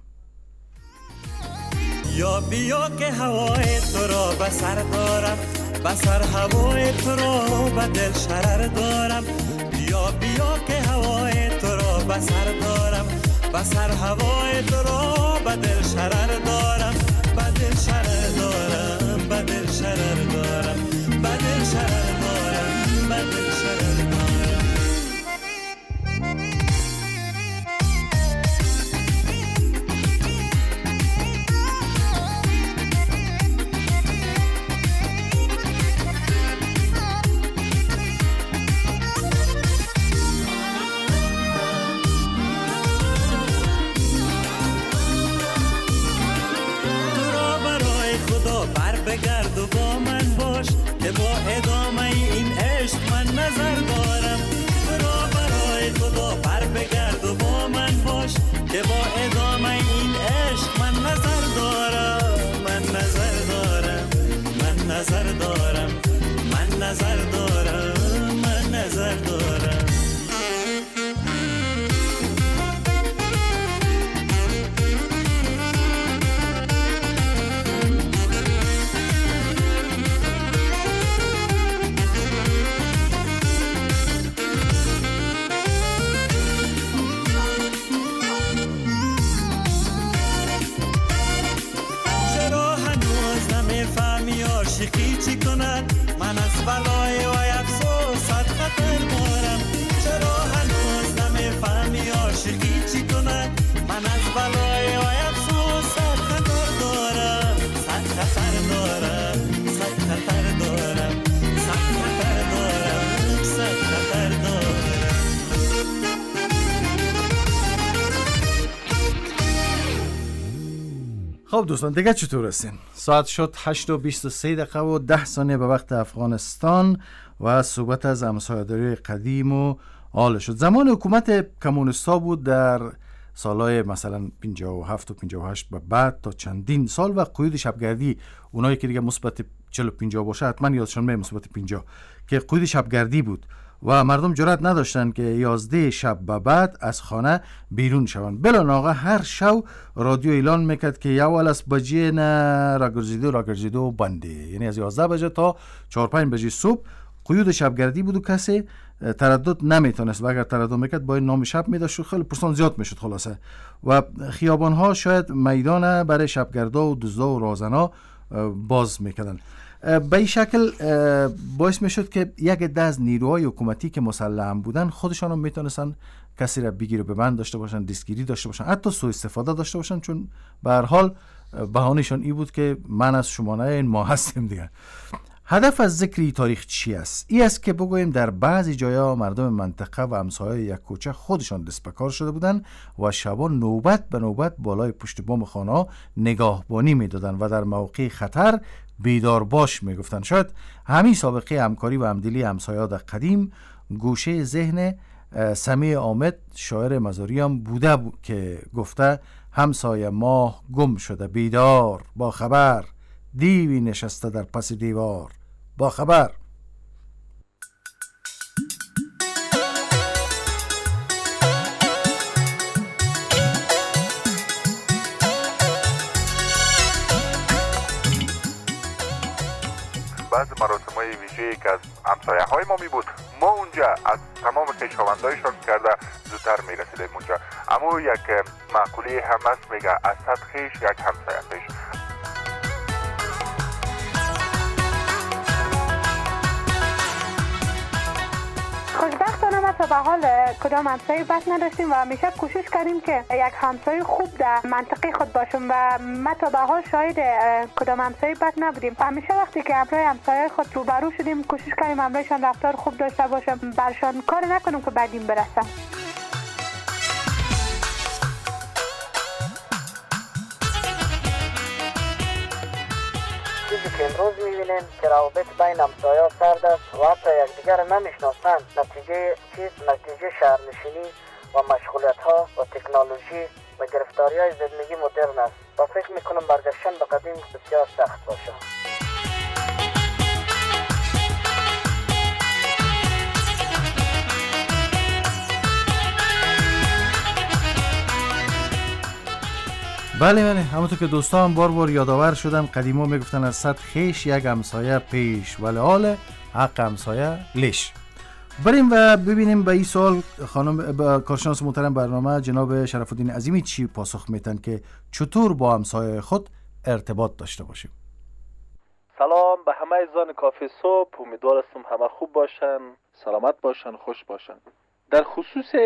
یا بیا که هوای تو را به سر دارم، به سر هوای تو را به دل شرر دارم. بیا بیا که هوای تو را به سر دارم، به سر هوای تو را به دل شرر دارم. به دل شرر دارم، به دل شرر دارم، به دل شرر دارم، به دل شرر دارم. بگرد و با من باش که با ادامه این عشق من نظر دارم. برا برای خدا بر بگرد و با من باش که با ادامه این عشق من نظر دارم. من نظر دارم، من نظر دارم، من نظر دارم، من نظر دارم. عاشقی چی کند؟ من از بلای و افسوست خطر دارم. چرا هنوز نمیفهمی عاشقی چی کند؟ من از بلای و افسوست خطر دارم. صد خطر دارم، صد خطر دارم، صد خطر دارم، صد خطر دارم. خب دوستان دیگه چطور هستین؟ ساعت شد هشت و بیست و سه دقیقه و ده ثانیه به وقت افغانستان و صحبت از همسایه‌داری قدیم و آله شد. زمان حکومت کمونیستا بود در سالهای مثلا پنجاه و هفت و پنجاه و هشت به بعد تا چندین سال و قیود شبگردی، اونایی که دیگه مثبت چهل و پنجاه باشه حتما یادشون میاد مثبت پنجاه که قیود شبگردی بود و مردم جرأت نداشتن که یازده شب به بعد از خانه بیرون شوند. بلا ناغه هر شو رادیو اعلان میکرد که اول از بجه نه راگرزیدو راگرزیدو بنده، یعنی از یازده بجه تا چهار پنج بجه صبح قیود شبگردی بود و کسی تردد نمیتونست و اگر تردد میکرد باید نام شب میداشت و خیلی پرسان زیاد میشد خلاصه و خیابان ها شاید میدان برای شبگردا و دزدا و رازنا باز میکردن. به این شکل باعث میشد که یک عده از نیروهای حکومتی که مسلح بودن خودشان هم میتونستن کسی را بگیره به بند داشته باشن، دستگیری داشته باشن، حتی سوء استفاده داشته باشن، چون به هر حال بهانه‌شان این بود که من از شما نه این ما هستیم دیگه. هدف از ذکر این تاریخ چی است؟ این است که بگوییم در بعضی جاها مردم منطقه و همسایه یک کوچه خودشان دست به کار شده بودن و شبا نوبت به نوبت بالای پشت بام خانه نگاهبانی میدادن و در موقع خطر بیدار باش میگفتن. شاید همین سابقه همکاری و همدلی همسایه‌ها در قدیم گوشه ذهن سمیع آمد شاعر مزاری هم بوده بود که گفته همسایه ماه گم شده بیدار با خبر، دیوی نشسته در پس دیوار با خبر. بعض مراسم‌های ویژه‌ای که از همسایه‌های ما می بود ما اونجا از تمام خویشاوندایشان کرده زودتر میرسیدیم اونجا. اما یک مقوله هم هست میگه از صد خویش یک همسایه خویش. تا به حال کدام همسایه بد نداشتیم و همیشه کوشش کردیم که یک همسایه خوب در منطقه خود باشیم و ما تا به حال شاهد کدام همسایه بد نبودیم. همیشه وقتی که همراه همسایه خود روبرو شدیم کوشش کردیم همراهشان رفتار خوب داشته باشیم، برشان کار نکنیم که بدیم برسه. چیزی که امروز می‌بینیم که روابط بین همسایه‌ها سرد است و حتی یکدیگر را نمی‌شناسند. نتیجه چیز؟ نتیجه شهرنشینی و مشغولیت‌ها و تکنولوژی و گرفتاری‌های زندگی مدرن است و فکر می‌کنم برگشتن به قدیم بسیار سخت باشه. بله بله همونطور که دوستان بار بار یادآور شدن، قدیما میگفتن از صد خیش یک همسایه پیش ولی حال حق همسایه لیش. بریم و ببینیم به این سوال خانم کارشناس محترم برنامه جناب شرف الدین عظیمی چی پاسخ میتن که چطور با همسایه خود ارتباط داشته باشیم. سلام به همه عزیزان کافی صبح، امیدوارم همه خوب باشن، سلامت باشن، خوش باشن. در خصوص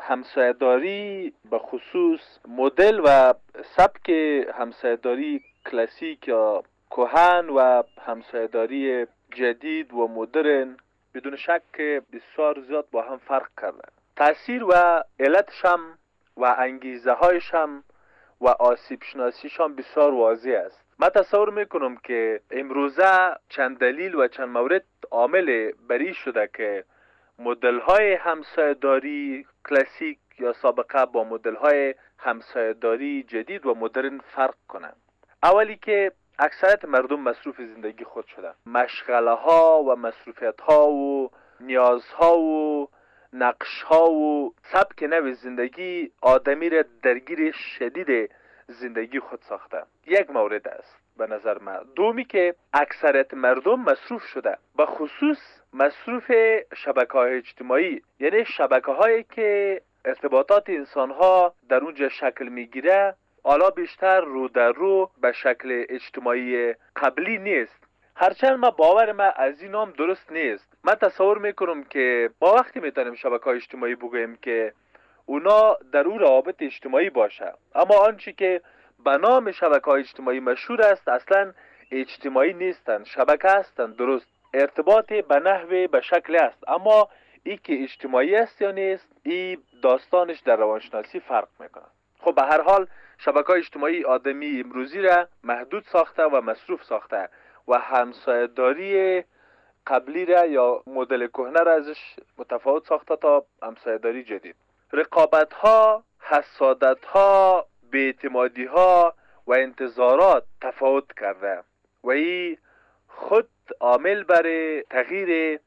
همسایه‌داری، به خصوص مدل و سبک همسایه‌داری کلاسیک یا کهن و همسایه‌داری جدید و مدرن بدون شک بسیار زیاد با هم فرق کرده. تأثیر و علتش هم و انگیزه هایش هم و آسیب شناسیش هم بسیار واضح است. من تصور میکنم که امروزه چند دلیل و چند مورد عامل بری شده که مدل های همسایه‌داری کلاسیک یا سابقه با مدل های همسایه‌داری جدید و مدرن فرق کنند. اولی که اکثریت مردم مصروف زندگی خود شدن. مشغله ها و مصروفیت ها و نیاز ها و نقش ها و سبک نوع زندگی آدمی را درگیر شدید زندگی خود ساخته. یک مورد است به نظر من. دومی که اکثریت مردم مصروف شده، به خصوص مصروف شبکه‌های اجتماعی، یعنی شبکه‌هایی که ارتباطات انسان‌ها در اونجا شکل میگیره حالا بیشتر رو در رو به شکل اجتماعی قبلی نیست. هرچند ما باور ما از این نام درست نیست. من تصور میکنم که ما وقتی میتونیم شبکه‌های اجتماعی بگوییم که اونا در اون روابط اجتماعی باشه، اما آنچه که به نام شبکه‌های اجتماعی مشهور است اصلا اجتماعی نیستند، شبکه هستند. درست ارتباط به نحوه به شکل است، اما ای که اجتماعی است یا نیست این داستانش در روانشناسی فرق میکنه. خب به هر حال شبکه‌های اجتماعی آدمی امروزی را محدود ساخته و مصروف ساخته و همسایه‌داری قبلی را یا مدل کهنه را ازش متفاوت ساخته تا همسایه‌داری جدید. رقابت ها، حسادت ها، بی‌اعتمادی ها و انتظارات تفاوت کرده و این خود عامل برای تغییر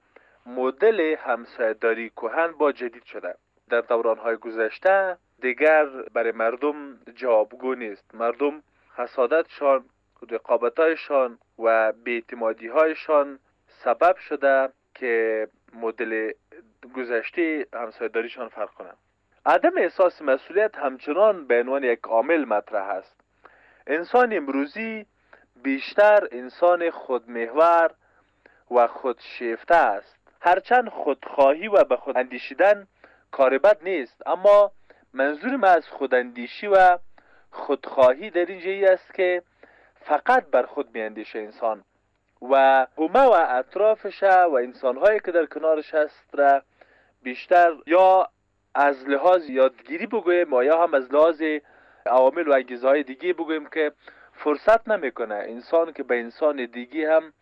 مدل همسایه‌داری کهن با جدید شده. در دوران‌های گذشته دیگر برای مردم جوابگو نیست. مردم حسادتشان، رقابت‌هایشان و بی‌اعتمادی‌هایشان سبب شده که مدل گذشته همسایه‌داریشان فرق کنه. عدم احساس مسئولیت همچنان به عنوان یک عامل مطرح است. انسان امروزی بیشتر انسان خودمحور و خودشیفته است. هرچند خودخواهی و به خود اندیشیدن کار بد نیست، اما منظور من از خوداندیشی و خودخواهی در اینجا ای است که فقط بر خود میاندیشه انسان و همه و اطرافش و انسانهایی که در کنارش هست را بیشتر یا از لحاظ یادگیری بگویم یا هم از لحاظ عوامل و انگیزهای دیگه بگویم که فرصت نمیکنه انسان که به انسان دیگه هم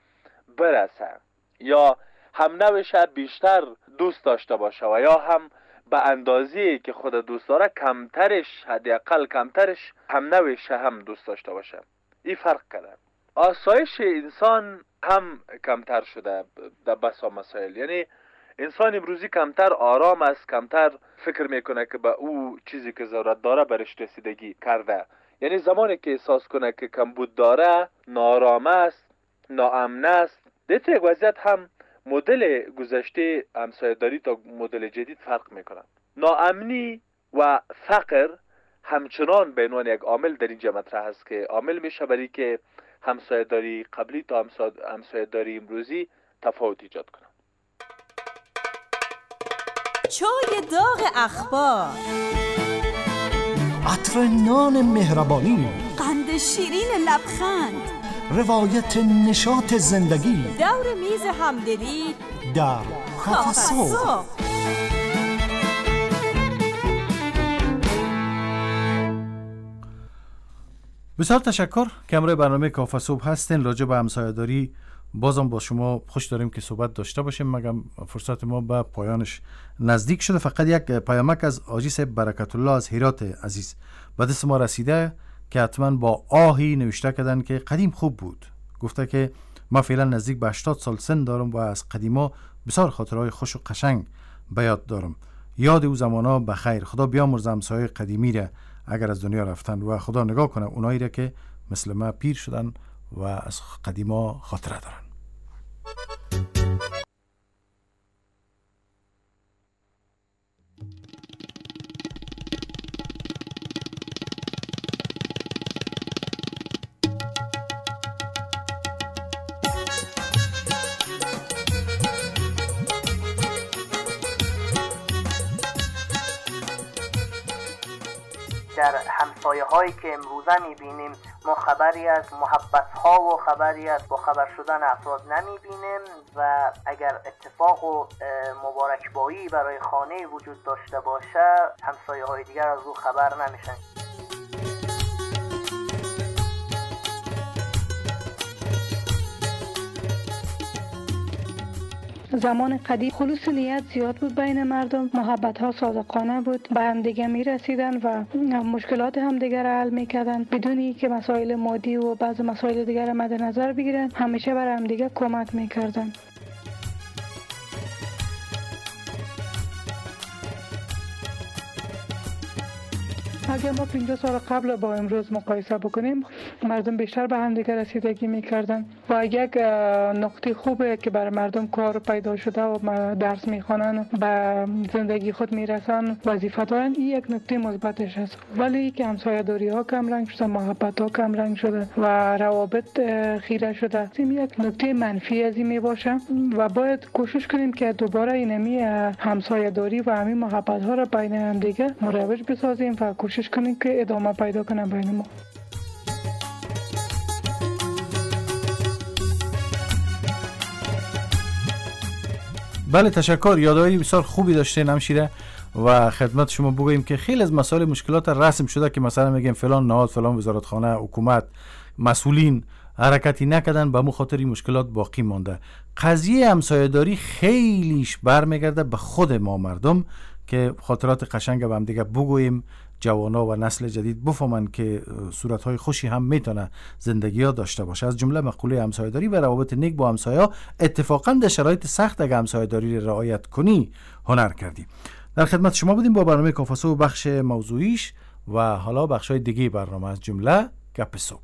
برسه یا هم نوش بیشتر دوست داشته باشه و یا هم به اندازه‌ای که خود دوست داره کمترش، حداقل کمترش هم نوش هم دوست داشته باشه. این فرق کرده. آسایش انسان هم کمتر شده در بسا مسائل. یعنی انسان امروزی کمتر آرام است، کمتر فکر میکنه که به او چیزی که ضرورت داره برش رسیدگی کرده. یعنی زمانی که احساس کنه که کمبود داره، ناآرام است، ناامن است. در یک وضعیت هم مدل گذشته همسایه‌داری تا مدل جدید فرق میکنه. ناامنی و فقر همچنان به عنوان یک عامل در اینجا مطرح است که عامل میشه برای که همسایه‌داری قبلی تا همسایه‌داری امروزی تفاوت ایجاد کنه. چای داغ اخبار، عطر نان مهربانی، قند شیرین لبخند، روایت نشاط زندگی، دور میز همدلی در کافه صبح. بسیار تشکر که همراه برنامه کافه صبح هستین. راجع به همسایه‌داری بازم با شما خوش داریم که صحبت داشته باشیم، مگم فرصت ما به پایانش نزدیک شده. فقط یک پیامک از حاجی صاحب برکت الله از هرات عزیز به دست ما رسیده که حتما با آهی نوشته کردن که قدیم خوب بود. گفته که ما فعلا نزدیک به هشتاد سال سن دارم و از قدیما بسیار خاطرهای خوش و قشنگ به یاد دارم. یاد او زمانا بخیر. خدا بیامرزه همسایه قدیمی را اگر از دنیا رفتن و خدا نگاه کنه اونایی را که مثل ما پیر شدن و از قدیما خاطره دارن. در همسایه هایی که امروزه میبینیم ما خبری از محبت ها و خبری از با خبر شدن افراد نمیبینیم و اگر اتفاق و مبارکبایی برای خانه وجود داشته باشه همسایه های دیگر از او خبر نمیشن. زمان قدیم خلوص نیت زیاد بود بین مردم، محبت ها صادقانه بود، به هم دیگه می رسیدن و مشکلات هم دیگر را حل می کردن بدون که مسائل مادی و بعض مسائل دیگر را مد نظر بگیرن. همیشه بر هم دیگه کمک می کردن. اگر ما پنجاه سال قبل با امروز مقایسه بکنیم مردم بیشتر به هم دیگه رسیدگی میکردن و یک نقطه خوبه که برای مردم کار پیدا شده و درس میخوانن به زندگی خود میرسن وظیفه دارن. این یک نقطه مثبتش است، ولی که همسایه‌داری ها کم رنگ شده، محبت ها کم رنگ شده و روابط خیره شده. این یک نقطه منفی از این میباشه و باید کوشش کنیم که دوباره اینمی همسایه‌داری و همین محبت ها را بین هم دیگه مروج بسازیم و کوشش کنیم که ادامه پیدا کنه بین ما. بله تشکر. یادآوری بسیار خوبی داشتین همشیره و خدمت شما بگوییم که خیلی از مسائل مشکلات رسم شده که مثلا میگیم فلان نهاد فلان وزارتخانه حکومت مسئولین حرکتی نکردن، به مو خاطر این مشکلات باقی مانده. قضیه همسایه‌داری خیلیش برمیگرده به خود ما مردم که خاطرات قشنگ به هم دیگه بگوییم، جوانا و نسل جدید بفهمن که صورت‌های خوشی هم میتونه زندگی ها داشته باشه. از جمله مقوله همسایه‌داری و روابط نیک با همسایه‌ها اتفاقا در شرایط سخت اگه همسایه‌داری رعایت کنی هنر کردی. در خدمت شما بودیم با برنامه کافه صبح بخش موضوعیش و حالا بخش‌های دیگه برنامه از جمله گپ صبح.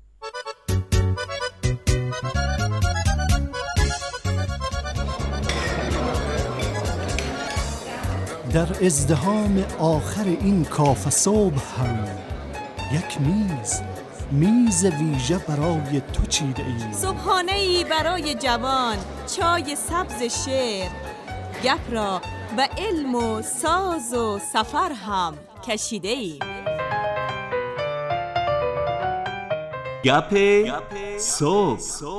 در ازدحام آخر این کافه صبح هم یک میز میز ویژه برای تو چیده ایم. صبحانه ای برای جوان، چای سبز شعر، گپ را به علم و ساز و سفر هم کشیده ایم. گپ صبح.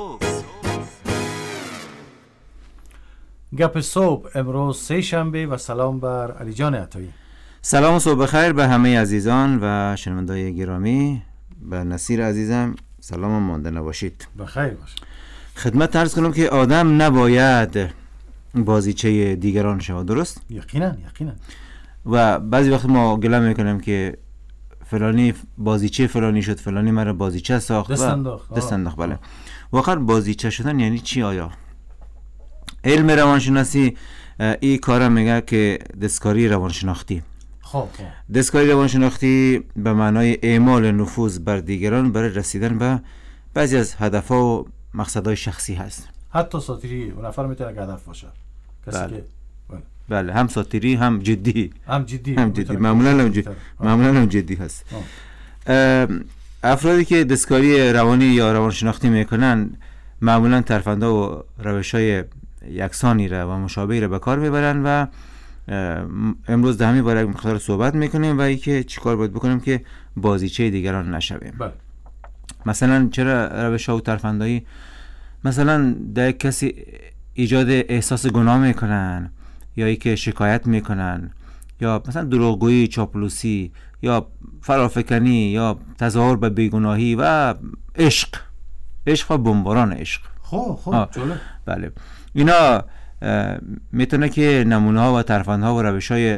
گپ صبح امروز سه شنبه و سلام بر علی جان عطایی. سلام و صبح بخیر به همه عزیزان و شنوندای گرامی. به نصیر عزیزم سلام و مانده نباشید. بخیر باش. خدمت عرض کنم که آدم نباید بازیچه دیگران شود، درست؟ یقینا یقینا. و بعضی وقت ما گله میکنیم که فلانی بازیچه فلانی شد، فلانی مرا بازیچه ساخت، دست انداخت. دست انداخت. بله. واقعا بازیچه شدن یعنی چی آیا؟ علم روانشناسی این کارا میگه که دستکاری روانشناختی. خب دستکاری روانشناختی به معنای اعمال نفوذ بر دیگران برای رسیدن به بعضی از هدفها و مقصدهای شخصی هست. حتی ساتیری اون نفر میتونه که هدف باشه. کسی بله. که بله. بله هم ساتیری هم جدی. هم جدی. هم جدی. معمولا هم جدی. معمولا هم جدی هست. افرادی که دستکاری روانی یا روانشناختی میکنن معمولا ترفنده و روش‌های یکسانی را و مشابهی را به کار میبرن و امروز در همین باره مقدار صحبت میکنیم و اینکه چیکار باید بکنیم که بازیچه دیگران نشویم. بله. مثلا چرا روش ها و ترفندایی مثلا در کسی ایجاد احساس گناه میکنن یا ای که شکایت میکنن یا مثلا دروغگویی، چاپلوسی یا فرافکنی یا تظاهر به بیگناهی و عشق عشق و بمباران عشق. خب خب جالب. بله اینا میتونه که نمونه ها و ترفند ها و روش های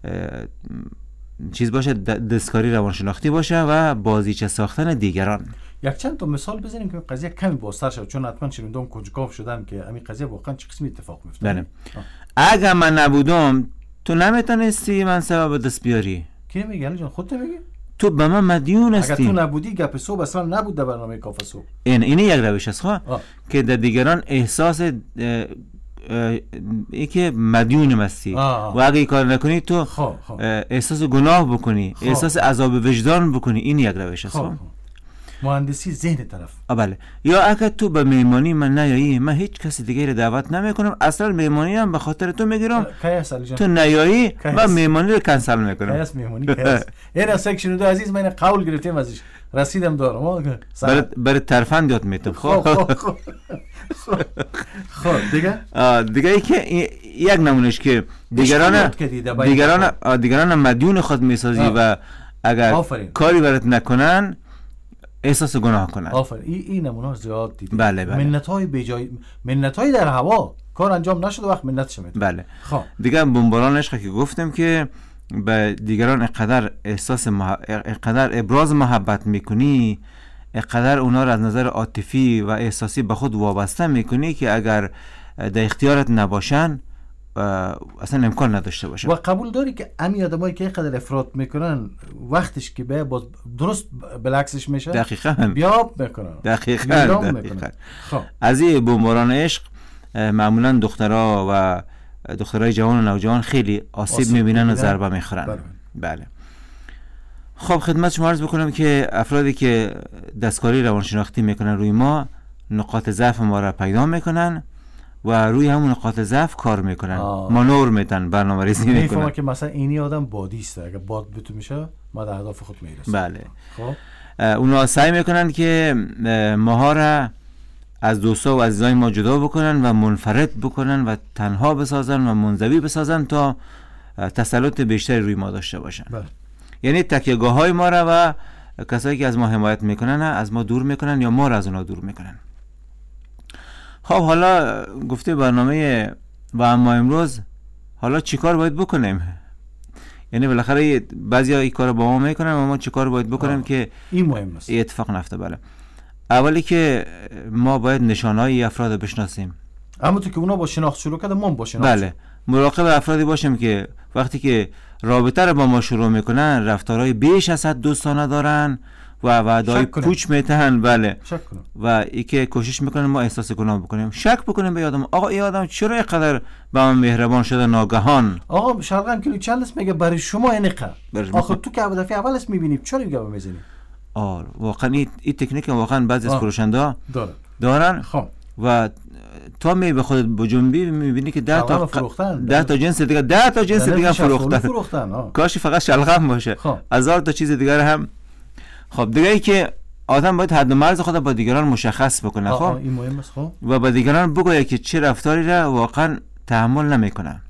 چیز باشه، دستکاری روانشناختی باشه و بازیچه ساختن دیگران. یک چند تا مثال بزنیم که قضیه کمی بازتر شد، چون حتما شنیدم کنجکاو شدن که همین قضیه واقعا چه قسمی اتفاق میفته. بله. اگه من نبودم تو نمیتونستی من سبب دست بیاری. کی میگه علی جان؟ خودت میگی؟ تو به من مدیون هستی. اگه تو نبودی گپ صبح اصلا نبود در برنامه کافه صبح. این این یک روش است ها که در دیگران احساس ای که مدیون مستی و اگه این کار نکنی تو خواه خواه. احساس گناه بکنی، خواه. احساس عذاب وجدان بکنی، این یک روش است. مهندسی ذهن طرف. بله. یا اگه تو به مهمانی من نیایی، من هیچ کسی دیگه رو دعوت نمیکنم، اصلا مهمانی هم به خاطر تو میگیرم، تو نیایی و مهمانی رو کنسل میکنم. کیس مهمانی کیس. این اصلا که شنیدو عزیز من قول گرفتیم ازش، رسیدم دارم. برای برای ترفند یاد میتم. خب خب خب دیگه دیگه ای که یک نمونهش که دیگران دیگران دیگران مدیون خود میسازی و اگر کاری برات نکنن احساس گناه کنن. آفرین. این این نمونه زیاد دیدیم. بله بله. منت‌های بیجای منت‌های در هوا، کار انجام نشده وقت منتش میده. بله. خب دیگه بمباران عشق که گفتم که به دیگران اقدر احساس مح... اقدر ابراز محبت میکنی، اقدر اونا رو از نظر عاطفی و احساسی به خود وابسته میکنی که اگر در اختیارت نباشن اصلا امکان نداشته باشه. و قبول داری که امی آدمایی که اینقدر افراط میکنن وقتش که به باز درست بالعکسش میشه؟ دقیقاً. بیا میکنن. دقیقاً. دقیقاً. خب از این بمباران عشق معمولا دخترها و دخترای جوان و نوجوان خیلی آسیب, آسیب میبینن و ضربه میخورن. بله. بله. خب خدمت شما عرض بکنم که افرادی که دستکاری روانشناختی میکنن روی ما نقاط ضعف ما را پیدا میکنن و روی همون نقاط ضعف کار میکنن، مانور میتن، برنامه‌ریزی میکنن. میفهمم که مثلا اینی آدم بادی است، اگه باد بتو میشه ما در اهداف خود میرسیم. بله. خب اونا سعی میکنن که ماها را از دوستا و عزیزای ما جدا بکنن و منفرد بکنن و تنها بسازن و منزوی بسازن تا تسلط بیشتری روی ما داشته باشن. بله. یعنی تکیهگاه های ما را و کسایی که از ما حمایت میکنن از ما دور میکنن یا ما را از اونا دور میکنن. خب حالا گفته برنامه و اما امروز حالا چیکار باید بکنیم؟ یعنی بالاخره بعضیا این کارو با ما میکنن و ما چیکار باید بکنیم آه. که این مهم است. این اتفاق نفته. بله. اولی که ما باید نشانهای افراد بشناسیم. اما تو که اونا با شناخت شروع کردن ما با شناخت. بله. مراقب افرادی باشیم که وقتی که رابطه رو با ما شروع میکنن رفتارهای بیش از حد دوستانه دارن و وعده‌های پوچ میتن. بله. شک کنم. و ای که کوشش میکنن ما احساس گناه بکنیم، شک بکنیم به آدم. آقا این آدم چرا اینقدر با من مهربان شده ناگهان؟ آقا شلغم کیلو چند است میگه برای شما اینقدر. آخه تو که دفعه اول است میبینی چرا میگه میزنی؟ آره واقعا این این تکنیک واقعا بعضی از فروشنده دارن. دارن. خب و تا می به خودت بجنبی میبینی که ده تا فروختن، ده تا جنس دیگه ده تا جنس دیگه فروختن. فروختن. کاش فقط شلغم باشه. هزار تا چیز دیگه هم. خب دیگه ای که آدم باید حد و مرز خود با دیگران مشخص بکنه. خب این مهم است. خب و با دیگران بگه که چه رفتاری را واقعا تحمل نمیکنن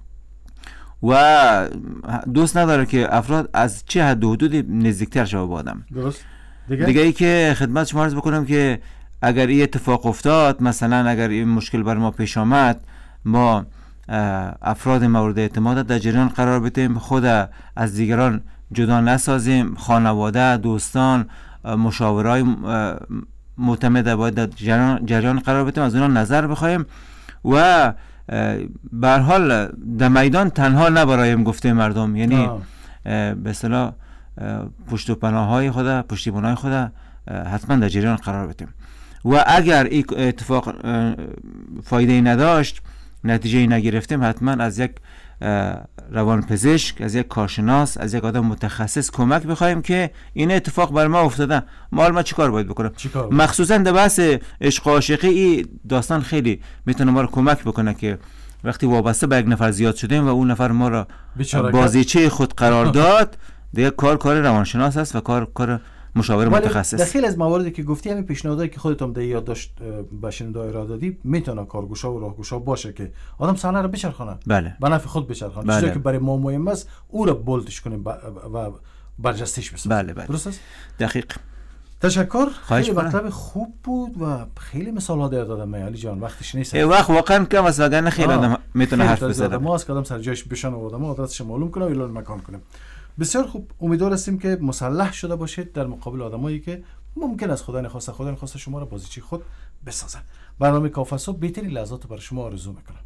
و دوست نداره که افراد از چه حد و حدودی نزدیکتر شوه با آدم. درست. دیگه دیگه ای که خدمت شما عرض بکنم که اگر این اتفاق افتاد، مثلا اگر این مشکل بر ما پیش آمد، ما افراد مورد اعتماد در جریان قرار بدیم، خود از دیگران جدا نسازیم، خانواده، دوستان، مشاورای معتمد باید در جریان, جریان قرار بدیم، از اونا نظر بخوایم و به هر حال در میدان تنها نبرایم گفته مردم، یعنی به اصطلاح پشت و پناههای خود، پشتیبانهای خود حتما در جریان قرار بدیم و اگر این اتفاق فایده ای نداشت، نتیجه ای نگرفتیم، حتما از یک روانپزشک، از یک کارشناس، از یک آدم متخصص کمک بخوایم که این اتفاق بر ما افتاده، ما ما چیکار باید بکنیم؟ مخصوصا در بحث عشق و عاشقی این داستان خیلی میتونه ما رو کمک بکنه که وقتی وابسته به یک نفر زیاد شدیم و اون نفر ما را بیچاره بازیچه خود قرار داد، دیگه کار کار روانشناس است و کار کار مشاور متخصص. در خیلی از مواردی که گفتی همین پیشنهادایی که خودت هم در یادداشت به شنونده‌ها ارائه دادی میتونه کارگوشا و راهگوشا باشه که آدم صحنه رو بچرخونه، بله، به نفع خود بچرخونه. بله. چیزی که برای ما مهم است او را بولدش کنیم و برجستش بسازیم. بله بله، درست است؟ دقیق. تشکر. خیلی مطلب خوب بود و خیلی مثال‌ها دادم علی جان. وقتش نیست. ای وقت واقعا کم است وگرنه خیلی آدم میتونه حرف بزنه. ما از کدام سر جایش بشن و آدم عادتش معلوم کنه و اعلان مکان کنیم. بسیار خوب. امیدوار هستیم که مسلح شده باشید در مقابل آدمایی که ممکن است خدا نخواسته خدا نخواسته شما را بازیچی خود بسازن. برنامه کافه صبح بهترین لحظات برای شما آرزو میکنم.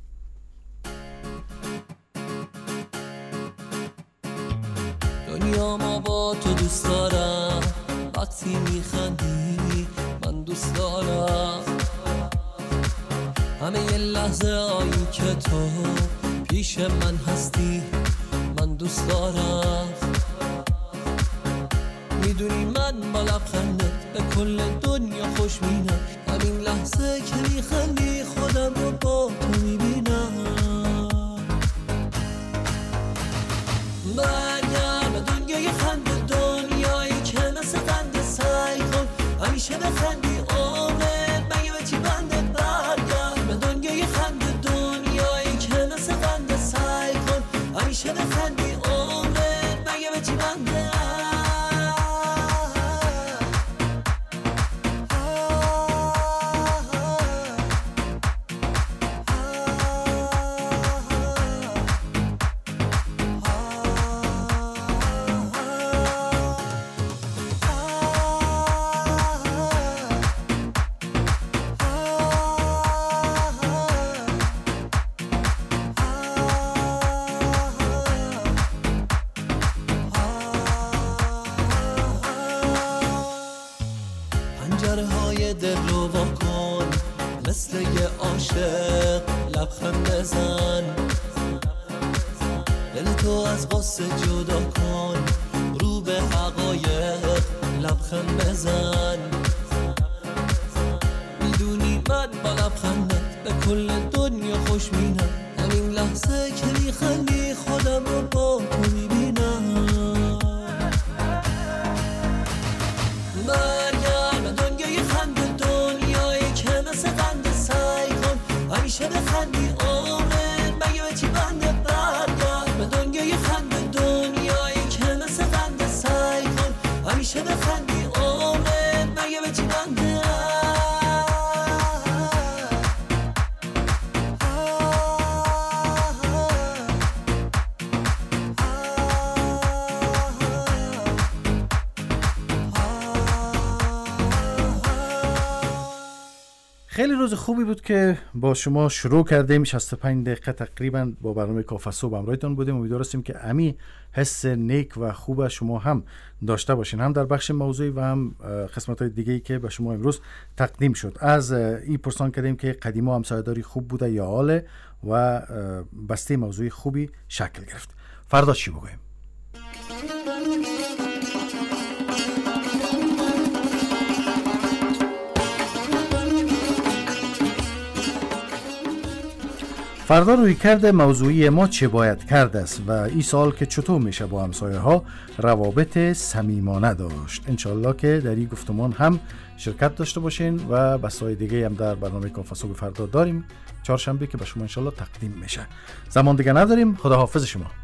دنیا ما با تو دوست دارم، وقتی میخندی من دوست دارم، همه یه لحظه هایی که تو پیش من هستی من دوست دارم. میدونی من با لبخندت به کل دنیا خوش مینم، همین لحظه که میخندی خودم رو با تو میبینم. برگرد به دنیای خنده، دنیایی که مثل قنده، سعی کن همیشه بخندی عمرت مگه به چی بنده. برگرد به دنیای خنده، دنیایی که مثل قنده، سعی کن همیشه بخندی عمرت مگه به چی بنده. دل رو وا کن مثل یه عاشق لبخند بزن، دل تو از قصه جدا کن رو به حقایق لبخند بزن. میدونی من با لبخندت به کل دنیا خوش مینم، همین لحظه که میخندی خودم رو با تو میبینم. همیشه بخندی عمرت مگه به چی بنده. برگرد به دنیای خنده، دنیایی که مثل قنده، سعی کن همیشه بخندی عمرت مگه به چی بنده. خیلی روز خوبی بود که با شما شروع کردیم. شصت و پنج دقیقه تقریبا با برنامه کافه صبح همراهتون بودیم. امیدوار هستیم که امی حس نیک و خوب شما هم داشته باشین، هم در بخش موضوعی و هم قسمت‌های دیگه‌ای که به شما امروز تقدیم شد. از این پرسان کردیم که قدیما همسایه‌داری خوب بوده یا حاله و بسته موضوعی خوبی شکل گرفت. فردا چی بگویم؟ فردا روی کرده موضوعی ما چه باید کرد است و این سال که چطور میشه با همسایه ها روابط صمیمانه داشت. انشالله که در این گفتمان هم شرکت داشته باشین و بسای دیگه هم در برنامه کافه صبح فردا داریم چهارشنبه که به شما انشالله تقدیم میشه. زمان دیگه نداریم. خدا حافظ شما.